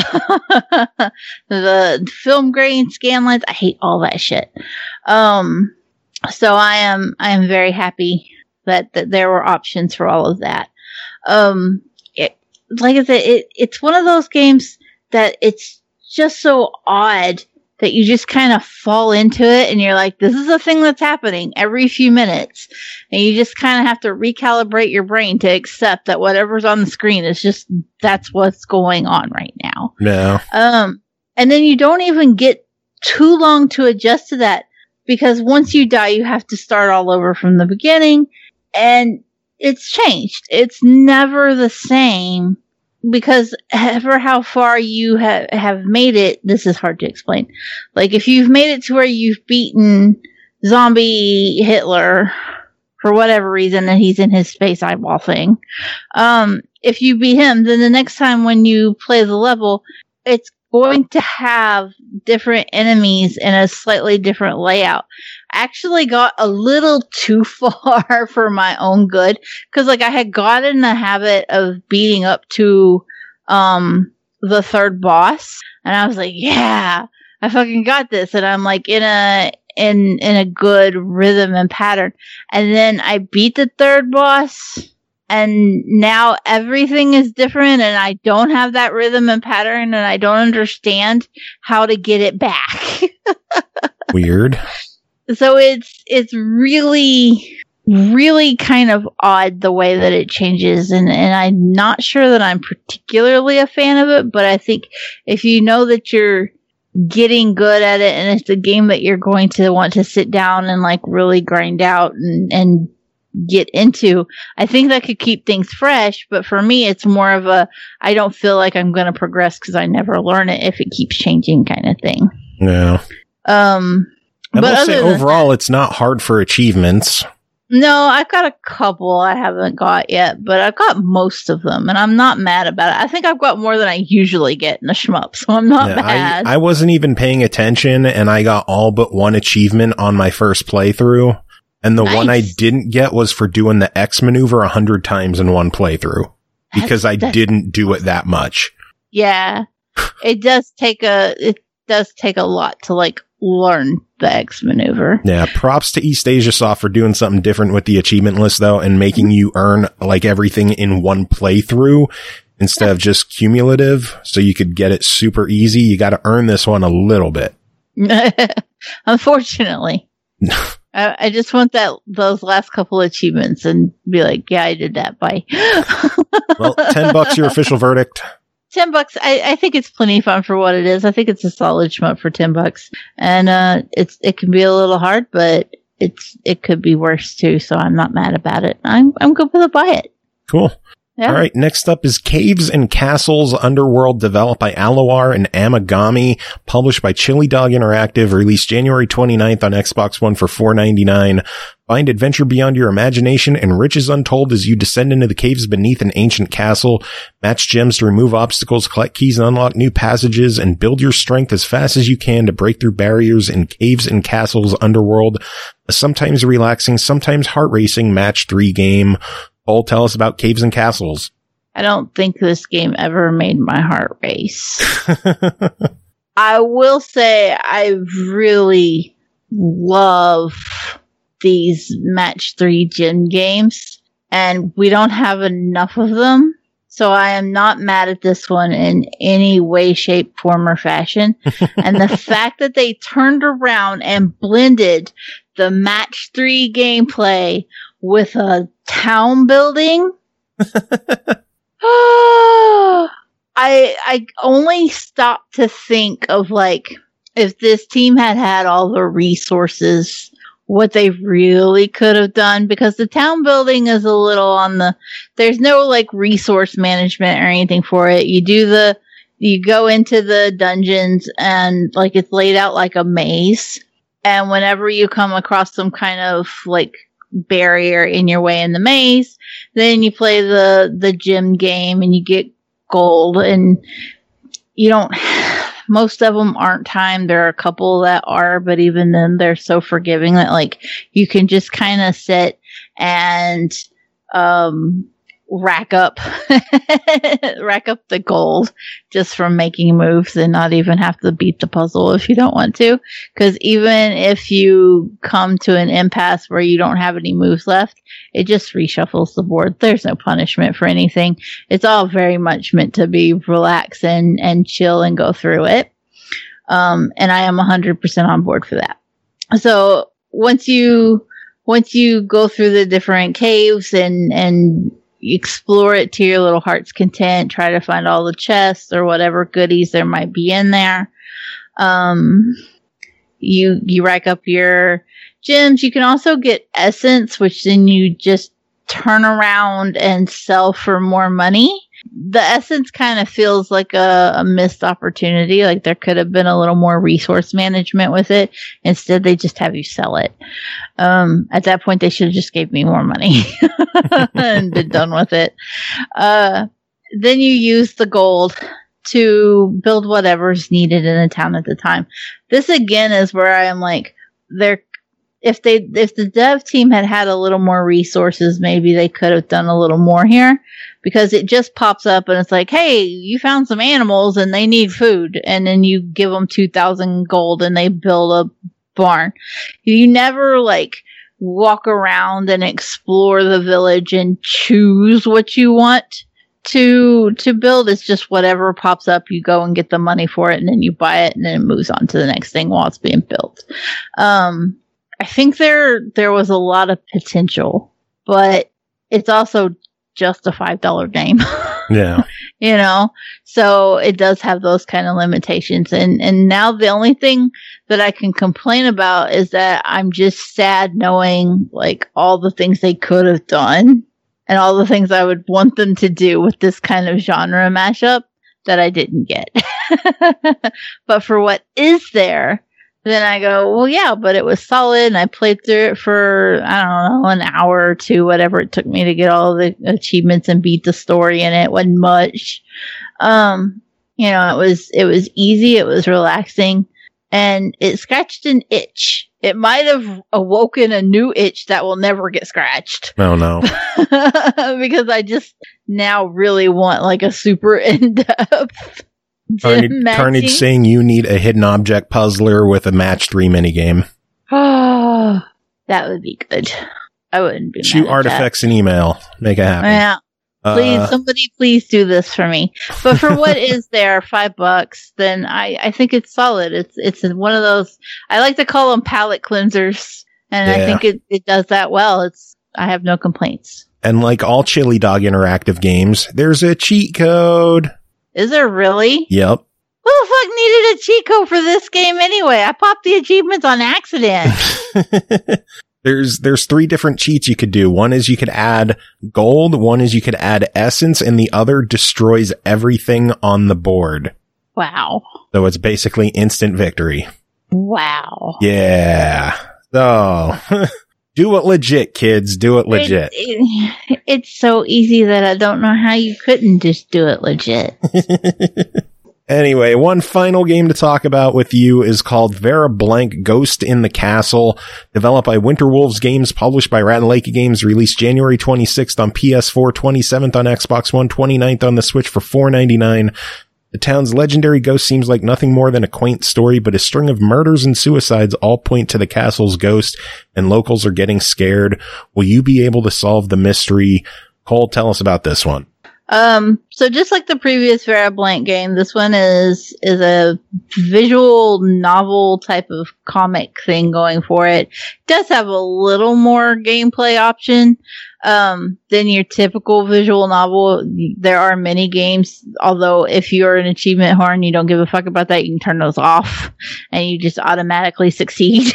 The film grain scan lines, I hate all that shit. So I am very happy that there were options for all of that. Like I said, it's one of those games that it's just so odd that you just kind of fall into it and you're like, this is a thing that's happening every few minutes. And you just kind of have to recalibrate your brain to accept that whatever's on the screen is just, that's what's going on right now. No. And then you don't even get too long to adjust to that because once you die, you have to start all over from the beginning. And it's changed. It's never the same. Because for how far you have made it, this is hard to explain. Like, if you've made it to where you've beaten zombie Hitler for whatever reason, and he's in his space eyeball thing, if you beat him, then the next time when you play the level, it's going to have different enemies in a slightly different layout. I actually got a little too far for my own good because like I had gotten in the habit of beating up to the third boss and I was like, yeah, I fucking got this, and I'm like in a good rhythm and pattern, and then I beat the third boss and now everything is different and I don't have that rhythm and pattern and I don't understand how to get it back. Weird. So it's really, really kind of odd the way that it changes, and I'm not sure that I'm particularly a fan of it, but I think if you know that you're getting good at it and it's a game that you're going to want to sit down and like really grind out and get into, I think that could keep things fresh. But for me, it's more of a, I don't feel like I'm going to progress because I never learn it if it keeps changing kind of thing. Yeah. I will say overall, it's not hard for achievements. No, I've got a couple I haven't got yet, but I've got most of them, and I'm not mad about it. I think I've got more than I usually get in a shmup, so I'm not mad. I wasn't even paying attention, and I got all but one achievement on my first playthrough, and the one I didn't get was for doing the X maneuver 100 times in one playthrough, because I didn't do it that much. Yeah, it does take does take a lot to like learn the X maneuver. Yeah, props to East Asia Soft for doing something different with the achievement list though, and making you earn like everything in one playthrough instead of just cumulative, so you could get it super easy. You got to earn this one a little bit. Unfortunately. I just want those last couple achievements and be like, yeah, I did that. Bye. Well, $10 your official verdict. $10. I think it's plenty fun for what it is. I think it's a solid shmup for $10, and it can be a little hard, but it could be worse too. So I'm not mad about it. I'm good with a buy it. Cool. Yeah. All right. Next up is Caves and Castles Underworld, developed by Aloar and Amagami, published by Chili Dog Interactive, released January 29th on Xbox One for $4.99. Find adventure beyond your imagination and riches untold as you descend into the caves beneath an ancient castle. Match gems to remove obstacles, collect keys and unlock new passages, and build your strength as fast as you can to break through barriers in Caves and Castles Underworld. A sometimes relaxing, sometimes heart-racing match 3 game. Paul, tell us about Caves and Castles. I don't think this game ever made my heart race. I will say I really love these match 3 gym games, and we don't have enough of them. So I am not mad at this one in any way, shape, form, or fashion. And the fact that they turned around and blended the match 3 gameplay with a town building. I only stopped to think of like, if this team had all the resources, what they really could have done, because the town building is a little on there's no like resource management or anything for it. You go into the dungeons and like it's laid out like a maze. And whenever you come across some kind of like barrier in your way in the maze, then you play the gym game and you get gold, and you don't, most of them aren't timed. There are a couple that are, but even then they're so forgiving that like you can just kind of sit and rack up the gold just from making moves and not even have to beat the puzzle if you don't want to. Because even if you come to an impasse where you don't have any moves left, it just reshuffles the board. There's no punishment for anything. It's all very much meant to be relax and chill and go through it. And I am 100% on board for that. So once you go through the different caves and explore it to your little heart's content, try to find all the chests or whatever goodies there might be in there. You rack up your gems. You can also get essence, which then you just turn around and sell for more money. The essence kind of feels like a missed opportunity. Like there could have been a little more resource management with it. Instead, they just have you sell it. At that point, they should have just gave me more money and been done with it. Then you use the gold to build whatever's needed in the town at the time. This again is where I am like, if the dev team had a little more resources, maybe they could have done a little more here, because it just pops up and it's like, hey, you found some animals and they need food. And then you give them 2,000 gold and they build a barn. You never like walk around and explore the village and choose what you want to build. It's just whatever pops up, you go and get the money for it and then you buy it and then it moves on to the next thing while it's being built. I think there was a lot of potential, but it's also just a $5 game. Yeah. You know, so it does have those kind of limitations. And now the only thing that I can complain about is that I'm just sad knowing like all the things they could have done and all the things I would want them to do with this kind of genre mashup that I didn't get. But for what is there, then I go, well, yeah, but it was solid, and I played through it for, I don't know, an hour or two, whatever it took me to get all the achievements and beat the story in it. It wasn't much. You know, it was easy, it was relaxing, and it scratched an itch. It might have awoken a new itch that will never get scratched. Oh, no. Because I just now really want like a super in-depth Carnage saying you need a hidden object puzzler with a match 3 minigame. Oh, that would be good. I wouldn't be Shoot artifacts an email. Make it happen. Yeah. Please, somebody please do this for me. But for what is there, $5, then I think it's solid. It's one of those, I like to call them palate cleansers. And I think it does that well. I have no complaints. And like all Chili Dog interactive games, there's a cheat code. Is there really? Yep. Who the fuck needed a cheat code for this game anyway? I popped the achievements on accident. There's 3 different cheats you could do. One is you could add gold, one is you could add essence, and the other destroys everything on the board. Wow. So it's basically instant victory. Wow. Yeah. So, do it legit, kids. Do it legit. It's so easy that I don't know how you couldn't just do it legit. Anyway, one final game to talk about with you is called Vera Blank Ghost in the Castle, developed by Winterwolves Games, published by Rat and Lake Games, released January 26th on PS4, 27th on Xbox One, 29th on the Switch for $4.99. The town's legendary ghost seems like nothing more than a quaint story, but a string of murders and suicides all point to the castle's ghost, and locals are getting scared. Will you be able to solve the mystery? Cole, tell us about this one. So just like the previous Vera Blank game, this one is a visual novel type of comic thing going for it. It does have a little more gameplay option, than your typical visual novel. There are many games, although if you're an achievement whore and you don't give a fuck about that, you can turn those off and you just automatically succeed.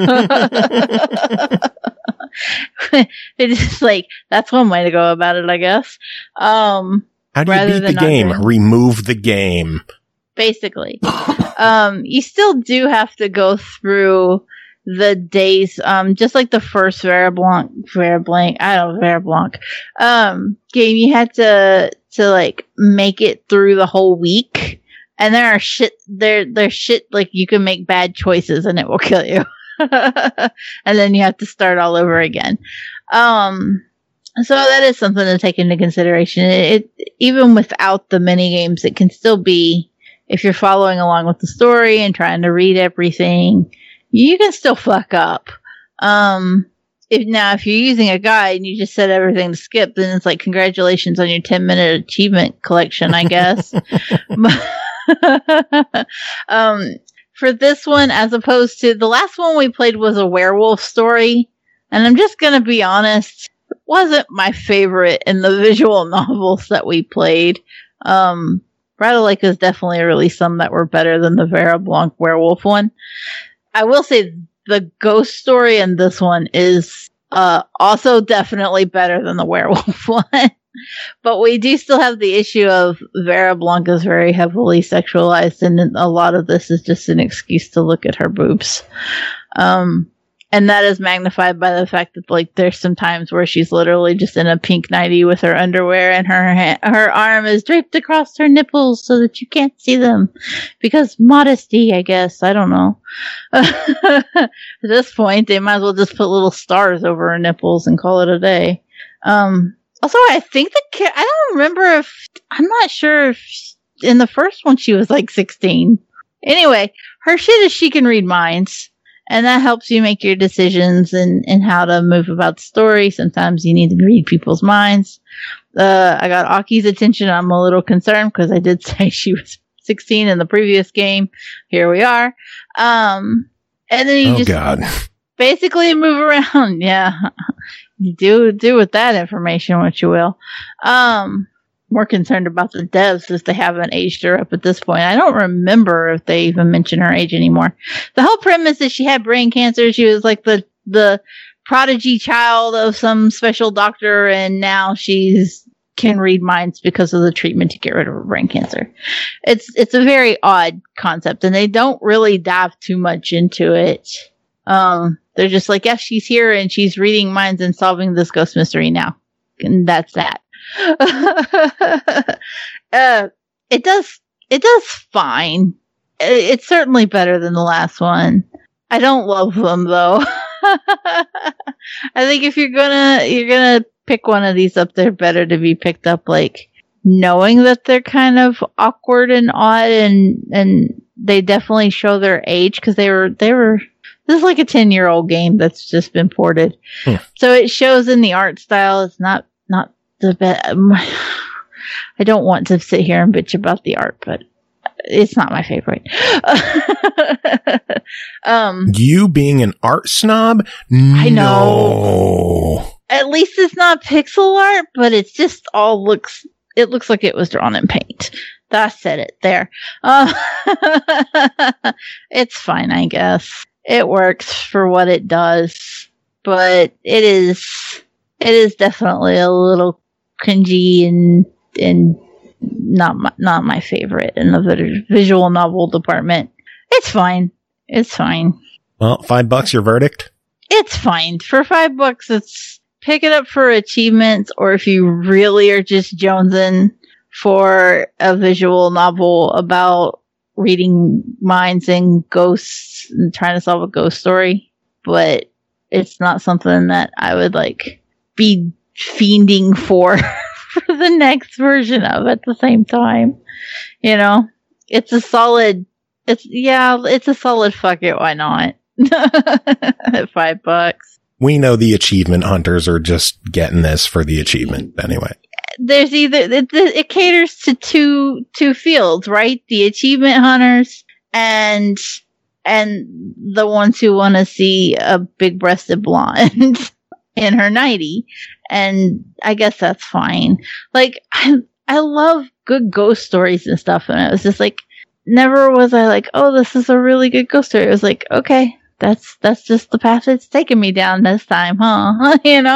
It's just like, that's one way to go about it, I guess. How do you beat the game? Remove the game. Basically. You still do have to go through the days, just like the first Vera Blank game, you had to like make it through the whole week. And there's shit like you can make bad choices and it will kill you. And then you have to start all over again. So that is something to take into consideration. It even without the mini games, it can still be, if you're following along with the story and trying to read everything, you can still fuck up. If you're using a guide and you just set everything to skip, then it's like, congratulations on your 10-minute achievement collection, I guess. For this one, as opposed to the last one we played was a werewolf story, and I'm just gonna be honest, it wasn't my favorite in the visual novels that we played. Rattle Lake is definitely released some that were better than the Vera Blank werewolf one. I will say the ghost story in this one is also definitely better than the werewolf one. But we do still have the issue of Vera Blank is very heavily sexualized, and a lot of this is just an excuse to look at her boobs. And that is magnified by the fact that, like, there's some times where she's literally just in a pink nightie with her underwear, and her arm is draped across her nipples so that you can't see them. Because modesty, I guess. I don't know. At this point, they might as well just put little stars over her nipples and call it a day. Also, I think I don't remember I'm not sure if in the first one she was like 16. Anyway, her shit is she can read minds. And that helps you make your decisions and how to move about the story. Sometimes you need to read people's minds. I got Aki's attention. I'm a little concerned because I did say she was 16 in the previous game. Here we are. And then you basically move around. Yeah. You do with that information what you will. More concerned about the devs as they haven't aged her up at this point. I don't remember if they even mention her age anymore. The whole premise is she had brain cancer. She was like the prodigy child of some special doctor, and now she's can read minds because of the treatment to get rid of her brain cancer. It's a very odd concept, and they don't really dive too much into it. They're just like, yes, she's here and she's reading minds and solving this ghost mystery now. And that's that. It does fine. It's certainly better than the last one. I don't love them though. I think if you're gonna pick one of these up, they're better to be picked up like knowing that they're kind of awkward and odd, and they definitely show their age because they were. This is like a 10-year-old game that's just been ported, so it shows in the art style. It's not the best. I don't want to sit here and bitch about the art, but it's not my favorite. You being an art snob? I know. At least it's not pixel art, but it's just it looks like it was drawn in paint. I said it there. It's fine, I guess. It works for what it does, but it is definitely a little cringy and not my favorite in the visual novel department. It's fine. Well, $5 your verdict? It's fine. For $5, it's pick it up for achievements, or if you really are just jonesing for a visual novel about reading minds and ghosts and trying to solve a ghost story. But it's not something that I would be fiending for the next version of at the same time. It's a solid fuck it, why not? At $5. We know the achievement hunters are just getting this for the achievement anyway. There's it caters to two fields, right? The achievement hunters and the ones who want to see a big-breasted blonde in her 90, and I guess that's fine. I love good ghost stories and stuff, and it was just never was I oh, this is a really good ghost story. It was okay, that's just the path it's taking me down this time, huh?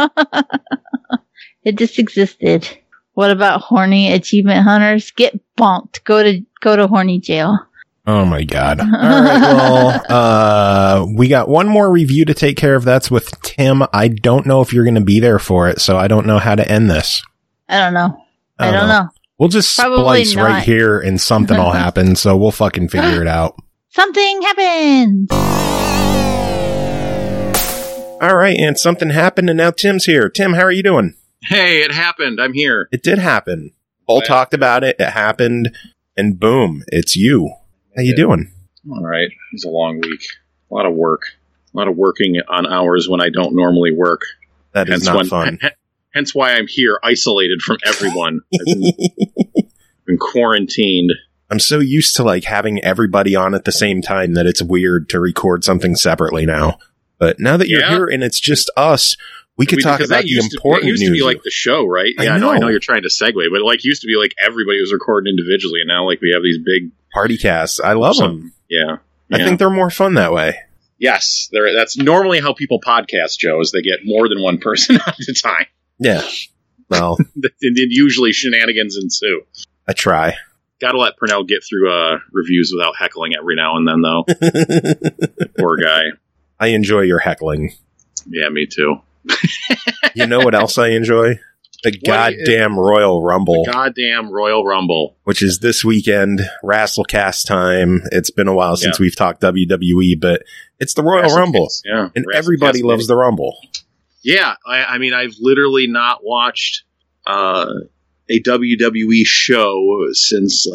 It just existed. What about horny achievement hunters? Get bonked. Go to horny jail. Oh my God. All right. Well, we got one more review to take care of. That's with Tim. I don't know if you're going to be there for it, so I don't know how to end this. I don't know. I don't know. We'll just Probably splice not. right here and something will happen, so we'll fucking figure it out. Something happened. All right. And something happened, and now Tim's here. Tim, how are you doing? Hey, it happened. I'm here. It did happen. Paul talked about it. It happened, and boom, it's you. How you doing? All right. It was a long week. A lot of work. A lot of working on hours when I don't normally work. That is not fun. Hence why I'm here, isolated from everyone. I've been quarantined. I'm so used to having everybody on at the same time that it's weird to record something separately now. But now that you're here and it's just us, we could talk about the important news. It used to be like the show, right? Yeah, I know you're trying to segue, but used to be everybody was recording individually, and now we have these big party casts. I love them. Yeah. I think they're more fun that way. Yes, that's normally how people podcast, Joe, is they get more than one person at a time. Yeah. Well, and then usually shenanigans ensue. I try. Gotta let Purnell get through reviews without heckling every now and then, though. Poor guy. I enjoy your heckling. Yeah, me too. You know what else I enjoy? The goddamn Royal Rumble. The goddamn Royal Rumble. Which is this weekend, Wrestlecast time. It's been a while since we've talked WWE, but it's the Royal Rumble. Yeah. And everybody loves the Rumble. Yeah. I mean, I've literally not watched a WWE show since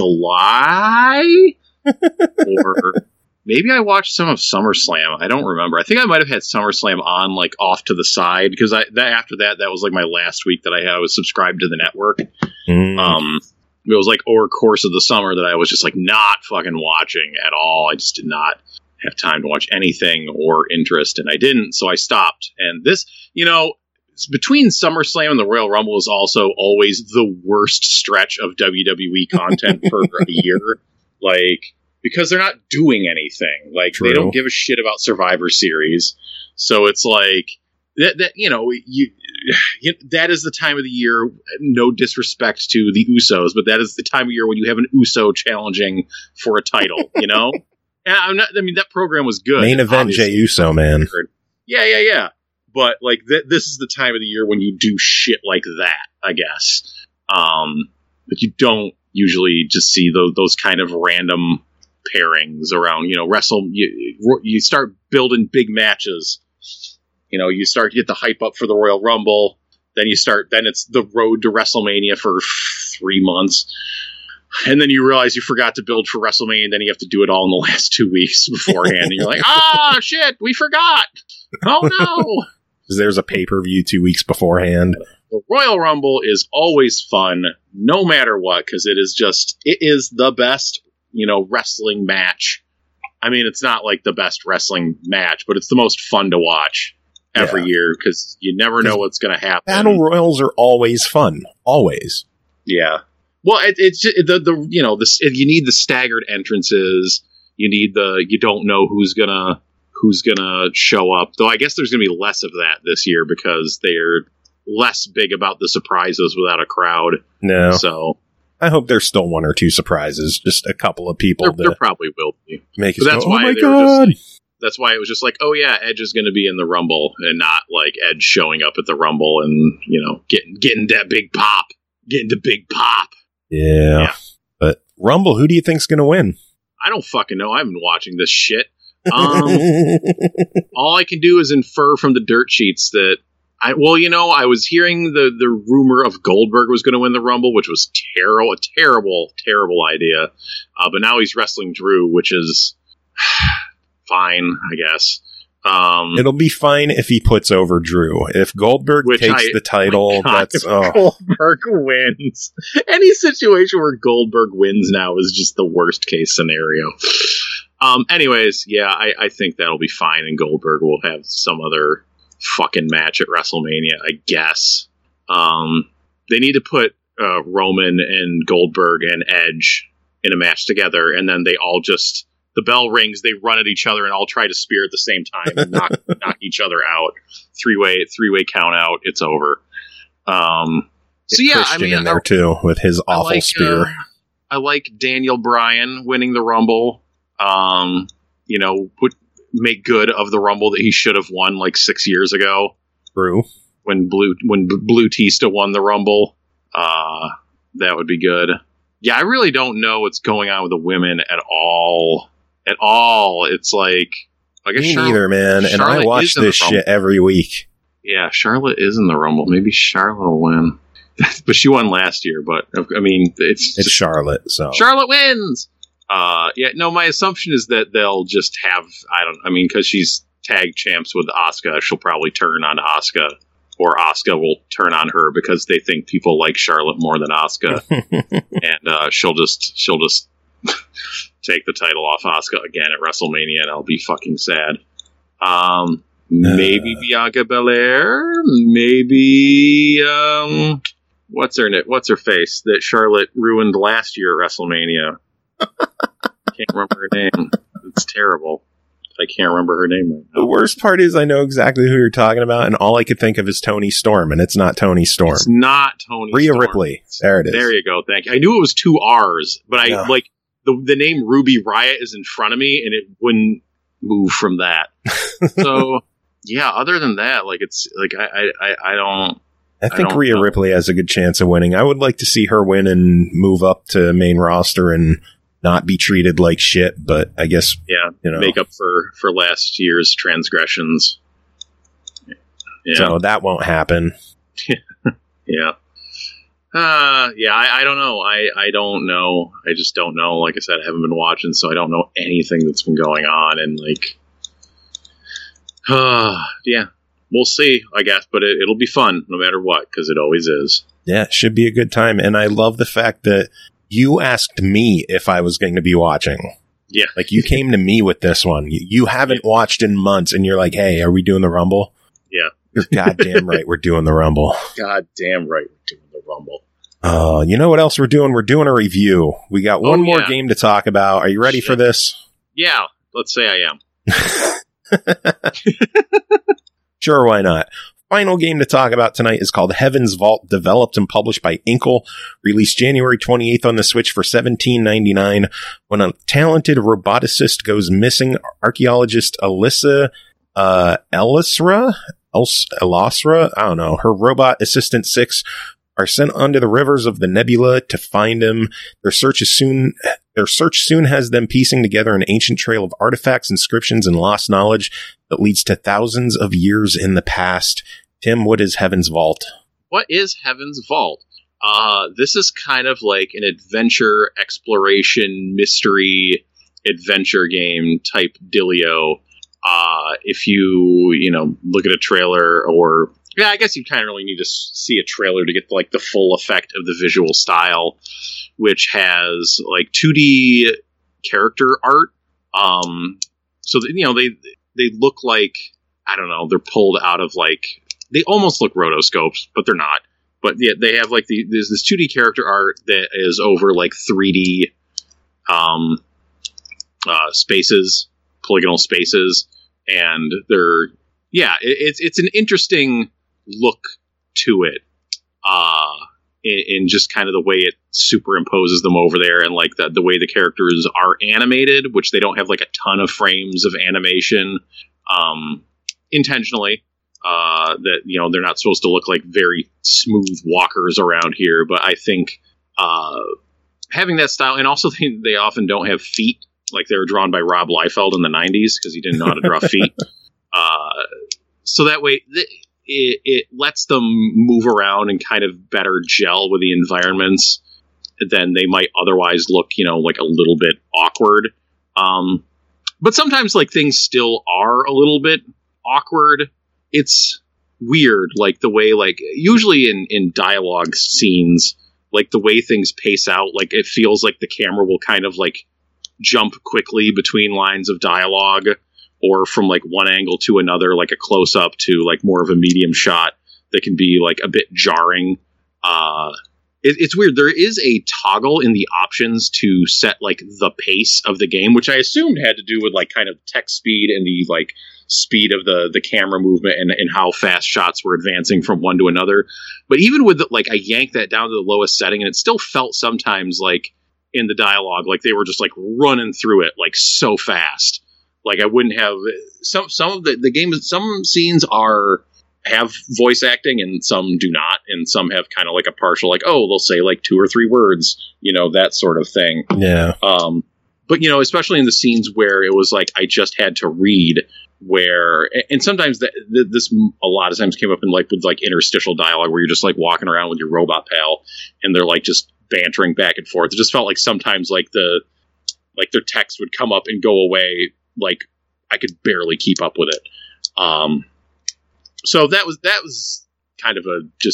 July? Or maybe I watched some of SummerSlam. I don't remember. I think I might have had SummerSlam on off to the side because after that was my last week that I was subscribed to the network. It was over the course of the summer that I was just not fucking watching at all. I just did not have time to watch anything or interest, and I didn't, so I stopped. And this, between SummerSlam and the Royal Rumble is also always the worst stretch of WWE content for a year. Because they're not doing anything. They don't give a shit about Survivor Series. So it's that is the time of the year, no disrespect to the Usos, but that is the time of year when you have an Uso challenging for a title, And that program was good. Main event Jey Uso, man. Yeah. But this is the time of the year when you do shit like that, I guess. But you don't usually just see those kind of random pairings around, you start building big matches, you start to get the hype up for the Royal Rumble, then it's the road to WrestleMania for 3 months. And then you realize you forgot to build for WrestleMania, and then you have to do it all in the last 2 weeks beforehand. And you're like, shit, we forgot. Oh, no. There's a pay-per-view 2 weeks beforehand. The Royal Rumble is always fun, no matter what, because it is the best, wrestling match. I mean, it's not like the best wrestling match, but it's the most fun to watch every year, because you never know what's going to happen. Battle Royals are always fun. Always. Yeah. Well, it's just, you need the staggered entrances. You don't know who's gonna show up. Though I guess there's gonna be less of that this year because they're less big about the surprises without a crowd. No. So I hope there's still one or two surprises. Just a couple of people. There probably will be. Make us that's go, why oh my God. That's why it was just like, oh yeah, Edge is going to be in the Rumble, and not like Edge showing up at the Rumble and getting that big pop, getting the big pop. Yeah. But Rumble, who do you think's going to win? I don't fucking know. I've been watching this shit. All I can do is infer from the dirt sheets that I was hearing the rumor of Goldberg was going to win the Rumble, which was a terrible idea. But now he's wrestling Drew, which is fine, I guess. It'll be fine if he puts over Drew. If Goldberg takes the title, Goldberg wins. Any situation where Goldberg wins now is just the worst case scenario. Anyways, yeah, I think that'll be fine, and Goldberg will have some other fucking match at WrestleMania, I guess. They need to put Roman and Goldberg and Edge in a match together, and then they all just, the bell rings, they run at each other and all try to spear at the same time and knock each other out. Three-way count out, it's over. So yeah, Christian in there too with his awful spear. I like Daniel Bryan winning the Rumble. Make good of the Rumble that he should have won like 6 years ago. True. When Blue Tista won the Rumble, that would be good. Yeah, I really don't know what's going on with the women at all. It's like, I guess me neither, man. And I watch this shit every week. Yeah, Charlotte is in the Rumble. Maybe Charlotte will win. But she won last year. But I mean, it's Charlotte. So Charlotte wins. My assumption is that they'll just have, because she's tag champs with Asuka, she'll probably turn on Asuka, or Asuka will turn on her because they think people like Charlotte more than Asuka, and she'll just take the title off Asuka again at WrestleMania, and I'll be fucking sad. Maybe Bianca Belair, maybe what's her face that Charlotte ruined last year at WrestleMania. Can't remember her name. It's terrible. I can't remember her name right now. The worst part is I know exactly who you're talking about, and all I could think of is Toni Storm, and it's not Toni Storm. It's not Toni Rhea Storm. Ripley. There it is. There you go. Thank you. I knew it was 2 R's, but I like the name Ruby Riott is in front of me, and it wouldn't move from that. So yeah, other than that, like it's like I don't. I think Rhea Ripley has a good chance of winning. I would like to see her win and move up to main roster and not be treated like shit, but I guess make up for last year's transgressions. Yeah. So that won't happen. Yeah. I don't know. I don't know. I just don't know. Like I said, I haven't been watching, so I don't know anything that's been going on, and we'll see, I guess, but it'll be fun no matter what, because it always is. Yeah, it should be a good time, and I love the fact that you asked me if I was going to be watching. Yeah. Like, you came to me with this one. You haven't watched in months, and you're like, hey, are we doing the Rumble? Yeah. You're goddamn right we're doing the Rumble. Goddamn right we're doing the Rumble. You know what else we're doing? We're doing a review. We got one more game to talk about. Are you ready for this? Yeah, let's say I am. Sure, why not? Final game to talk about tonight is called Heaven's Vault, developed and published by Inkle, released January 28th on the Switch for $17.99. When a talented roboticist goes missing, archaeologist Elisra, I don't know, her robot assistant 6 are sent under the rivers of the nebula to find him. Their search soon has them piecing together an ancient trail of artifacts, inscriptions, and lost knowledge that leads to thousands of years in the past. Tim, what is Heaven's Vault? What is Heaven's Vault? This is kind of like an adventure, exploration, mystery, adventure game type dealio. If you look at a trailer, or I guess you kind of really need to see a trailer to get like the full effect of the visual style, which has like 2D character art. So they look like, I don't know, they're pulled out of like, they almost look rotoscopes, but they're not. But yeah, they have like there's this 2D character art that is over like 3D spaces, polygonal spaces, and it's an interesting look to it, in just kind of the way it superimposes them over there, and like the way the characters are animated, which they don't have like a ton of frames of animation, intentionally. That they're not supposed to look like very smooth walkers around here, but I think having that style, and also they often don't have feet, like they were drawn by Rob Liefeld in the 90s because he didn't know how to draw feet. So that way it lets them move around and kind of better gel with the environments than they might otherwise look, like a little bit awkward. But sometimes like things still are a little bit awkward. It's weird, like the way, like usually in dialogue scenes, like the way things pace out, like it feels like the camera will kind of like jump quickly between lines of dialogue, or from like one angle to another, like a close up to like more of a medium shot that can be like a bit jarring. It's weird. There is a toggle in the options to set like the pace of the game, which I assumed had to do with like kind of text speed and the like speed of the camera movement and how fast shots were advancing from one to another. But even with like, I yanked that down to the lowest setting, and it still felt sometimes like in the dialogue, like they were just like running through it like so fast. Like I wouldn't have some of the game. Some scenes have voice acting and some do not, and some have kind of like a partial, like, oh, they'll say like 2 or 3 words, that sort of thing. Yeah. But especially in the scenes where it was like I just had to read, and sometimes this a lot of times came up in like with like interstitial dialogue where you're just like walking around with your robot pal and they're like just bantering back and forth. It just felt like sometimes like their text would come up and go away, like I could barely keep up with it. So that was kind of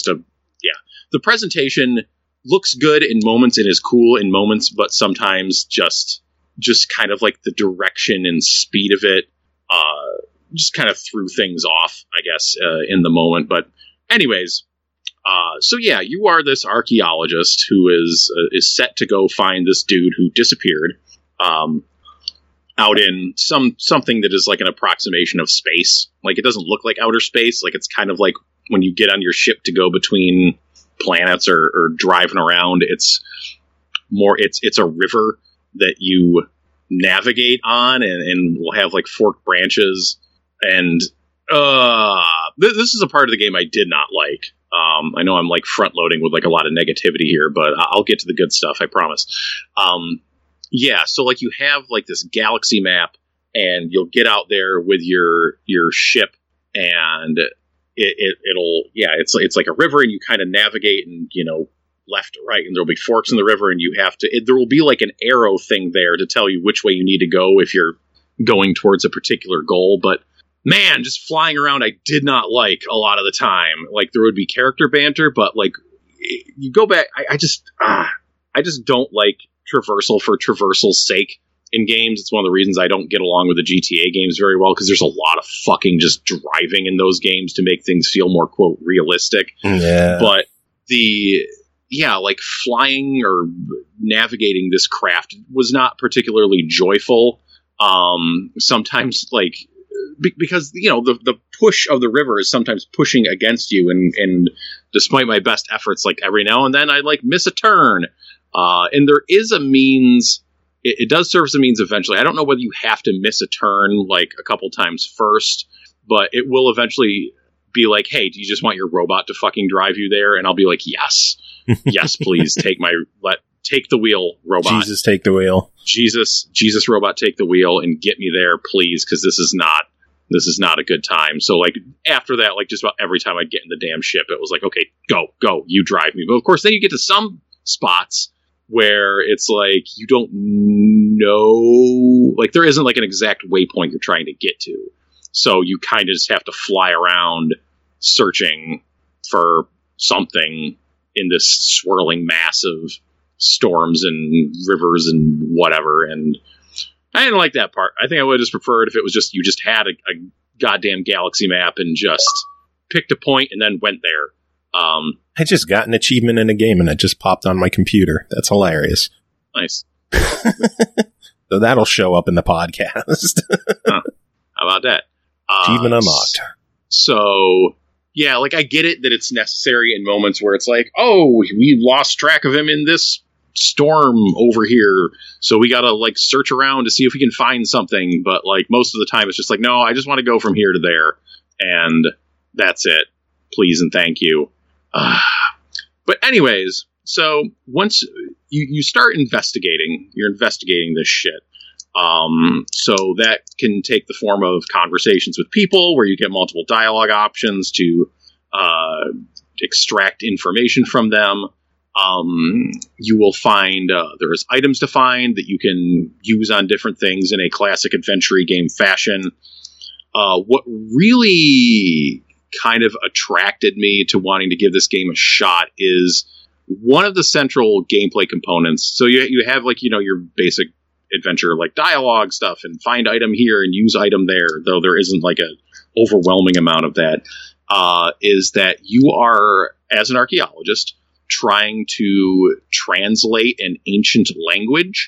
the presentation looks good in moments and is cool in moments, but sometimes just kind of like the direction and speed of it just kind of threw things off, I guess, in the moment. But anyways, so yeah, you are this archaeologist who is set to go find this dude who disappeared out in something that is like an approximation of space. Like it doesn't look like outer space. Like it's kind of like when you get on your ship to go between planets or driving around, it's a river that you navigate on and will have like forked branches. And this is a part of the game I did not like. I know I'm like front loading with like a lot of negativity here, but I'll get to the good stuff, I promise. Yeah, so like you have like this galaxy map, and you'll get out there with your ship, and it's like a river, and you kind of navigate and left to right, and there'll be forks in the river, and there will be like an arrow thing there to tell you which way you need to go if you're going towards a particular goal. But man, just flying around I did not like a lot of the time. Like there would be character banter, but like you go back, I just don't like traversal for traversal's sake in games. It's one of the reasons I don't get along with the GTA games very well, because there's a lot of fucking just driving in those games to make things feel more, quote, realistic. Yeah. But like flying or navigating this craft was not particularly joyful. Sometimes like because the push of the river is sometimes pushing against you, and despite my best efforts, like every now and then I like miss a turn. And there is a means, it does serve as a means eventually. I don't know whether you have to miss a turn like a couple times first, but it will eventually be like, hey, do you just want your robot to fucking drive you there? And I'll be like, yes, please take the wheel, robot. Jesus, take the wheel. Jesus, robot, take the wheel and get me there, please, because this is not this is not a good time. So like after that, like just about every time I'd get in the damn ship, it was like, okay, go, you drive me. But of course, then you get to some spots where it's like you don't know, like there isn't like an exact waypoint you're trying to get to. So you kind of just have to fly around searching for something in this swirling mass of storms and rivers and whatever. And I didn't like that part. I think I would have just preferred if it was just you just had a goddamn galaxy map and just picked a point and then went there. I just got an achievement in a game and it just popped on my computer. That's hilarious. Nice. So that'll show up in the podcast. Huh. How about that? Achievement unlocked. So, yeah, like I get it that it's necessary in moments where it's like, oh, we lost track of him in this storm over here, so we gotta like search around to see if we can find something. But like most of the time it's just like, no, I just want to go from here to there and that's it, please and thank you. But anyways, so once you start investigating, you're investigating this shit. So that can take the form of conversations with people where you get multiple dialogue options to extract information from them. You will find there's items to find that you can use on different things in a classic adventure game fashion. What really kind of attracted me to wanting to give this game a shot is one of the central gameplay components. So you have like, your basic adventure like dialogue stuff and find item here and use item there, though there isn't like a overwhelming amount of that, is that you are, as an archaeologist, trying to translate an ancient language.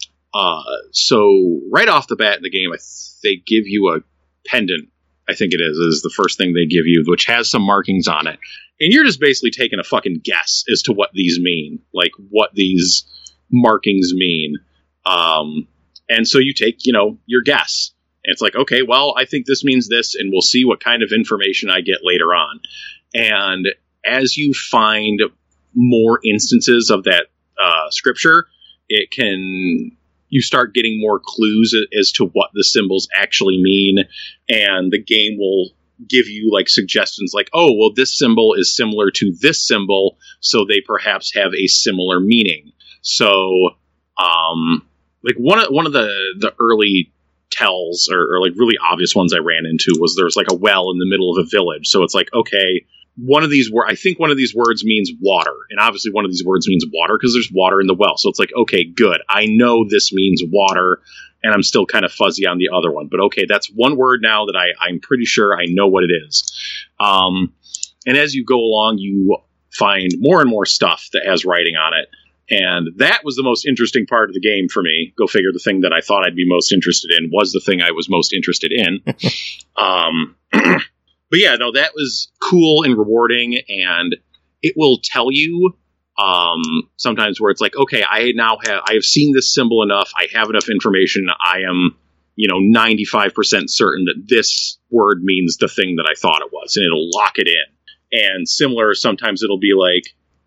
So right off the bat in the game, they give you a pendant, I think it is the first thing they give you, which has some markings on it. And you're just basically taking a fucking guess as to what these mean, like what these markings mean. And so you take, your guess. And it's like, okay, well, I think this means this, and we'll see what kind of information I get later on. And as you find more instances of that scripture, you start getting more clues as to what the symbols actually mean, and the game will give you like suggestions like, oh, well, this symbol is similar to this symbol, so they perhaps have a similar meaning. So, like one of the early tells or like really obvious ones I ran into was there's like a well in the middle of a village. So it's like, okay, I think one of these words means water, and obviously one of these words means water because there's water in the well. So it's like, okay, good. I know this means water, and I'm still kind of fuzzy on the other one. But okay, that's one word now that I'm pretty sure I know what it is. And as you go along, you find more and more stuff that has writing on it. And that was the most interesting part of the game for me. Go figure, the thing that I thought I'd be most interested in was the thing I was most interested in. But yeah, no, that was cool and rewarding, and it will tell you sometimes where it's like, okay, I have seen this symbol enough, I have enough information, I am 95% certain that this word means the thing that I thought it was, and it'll lock it in. And similar, sometimes it'll be like,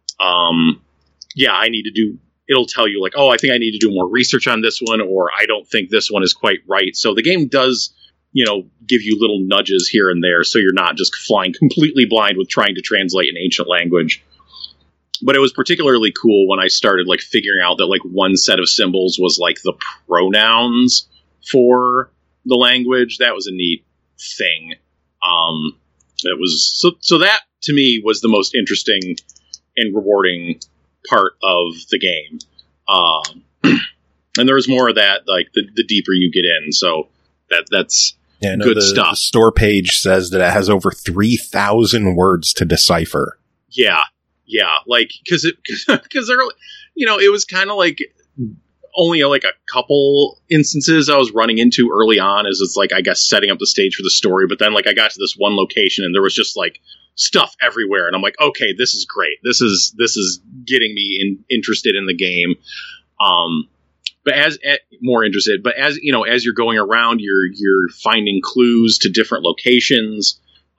it'll tell you like, oh, I think I need to do more research on this one, or I don't think this one is quite right. So the game does give you little nudges here and there, so you're not just flying completely blind with trying to translate an ancient language. But it was particularly cool when I started like figuring out that like one set of symbols was like the pronouns for the language. That was a neat thing. That was so that to me was the most interesting and rewarding part of the game. And there was more of that, like the deeper you get in. So that's good stuff. The store page says that it has over 3,000 words to decipher. Yeah. Like, cause it was kind of like only like a couple instances I was running into early on as it's like, I guess, setting up the stage for the story. But then like I got to this one location and there was just like stuff everywhere. And I'm like, okay, this is great. This is getting me interested in the game. But as you're going around, you're finding clues to different locations.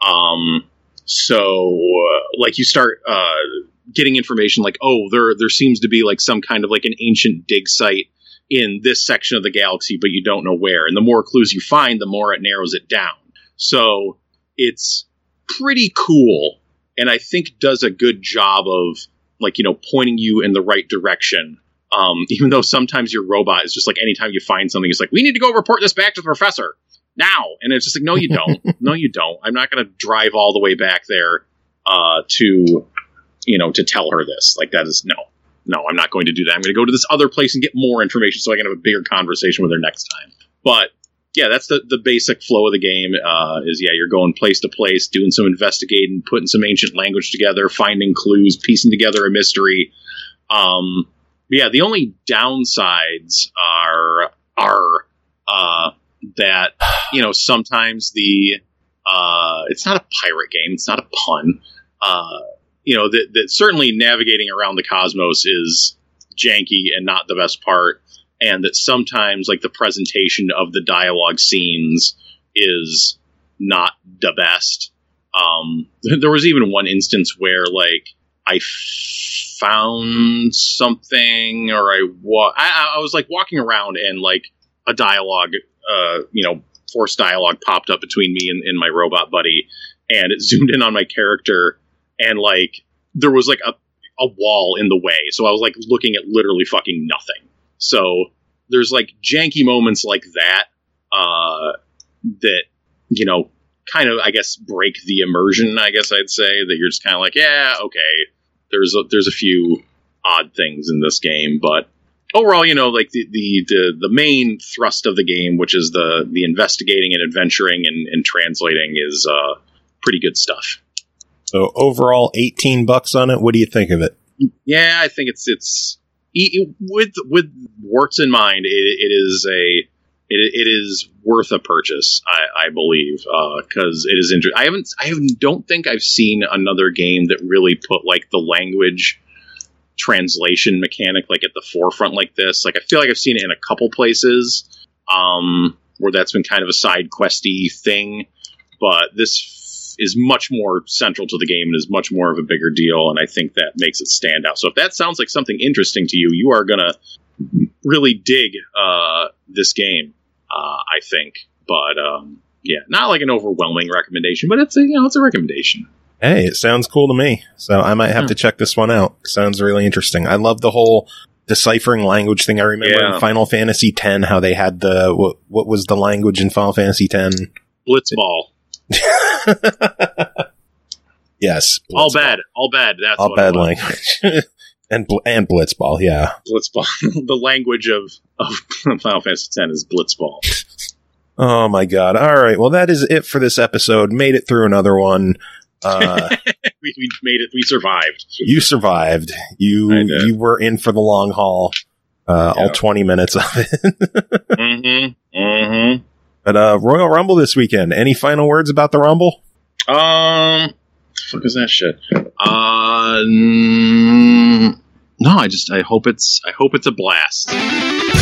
So like you start getting information like, oh, there seems to be like some kind of like an ancient dig site in this section of the galaxy, but you don't know where. And the more clues you find, the more it narrows it down. So it's pretty cool, and I think does a good job of, like, pointing you in the right direction. Even though sometimes your robot is just like, anytime you find something, it's like, we need to go report this back to the professor now. And it's just like, no, you don't. No, you don't. I'm not going to drive all the way back there to tell her this. Like, that is, no, I'm not going to do that. I'm going to go to this other place and get more information so I can have a bigger conversation with her next time. But yeah, that's the basic flow of the game. You're going place to place, doing some investigating, putting some ancient language together, finding clues, piecing together a mystery. The only downsides are that, sometimes it's not a pirate game. It's not a pun. That certainly navigating around the cosmos is janky and not the best part. And that sometimes, like, the presentation of the dialogue scenes is not the best. There was even one instance where, like, I found something, or I was like walking around, and like a dialogue, forced dialogue popped up between me and my robot buddy, and it zoomed in on my character, and like there was like a wall in the way, so I was like looking at literally fucking nothing. So there's like janky moments like that that kind of, I guess, break the immersion. I guess I'd say that you're just kind of like, yeah, okay. There's a few odd things in this game, but overall, like the main thrust of the game, which is the investigating and adventuring and translating, is pretty good stuff. So overall, $18 on it. What do you think of it? Yeah, I think it's with warts in mind, it is worth a purchase, I believe, because it is interesting. I don't think I've seen another game that really put like the language translation mechanic like at the forefront like this. Like, I feel like I've seen it in a couple places where that's been kind of a side questy thing, but this is much more central to the game and is much more of a bigger deal, and I think that makes it stand out. So if that sounds like something interesting to you, you are gonna really dig this game, I think. But not like an overwhelming recommendation, but it's a recommendation. Hey, it sounds cool to me, so I might have to check this one out. Sounds really interesting. I love the whole deciphering language thing. I remember in Final Fantasy X how they had what was the language in Final Fantasy X? Blitzball. Yes, Blitzball. All bad. That's all bad language. And Blitzball, yeah. Blitzball. The language of Final Fantasy X is Blitzball. Oh my god. All right. Well, that is it for this episode. Made it through another one. We made it. We survived. You survived. You were in for the long haul. All 20 minutes of it. But Royal Rumble this weekend. Any final words about the Rumble? The fuck is that shit? No, I hope it's a blast.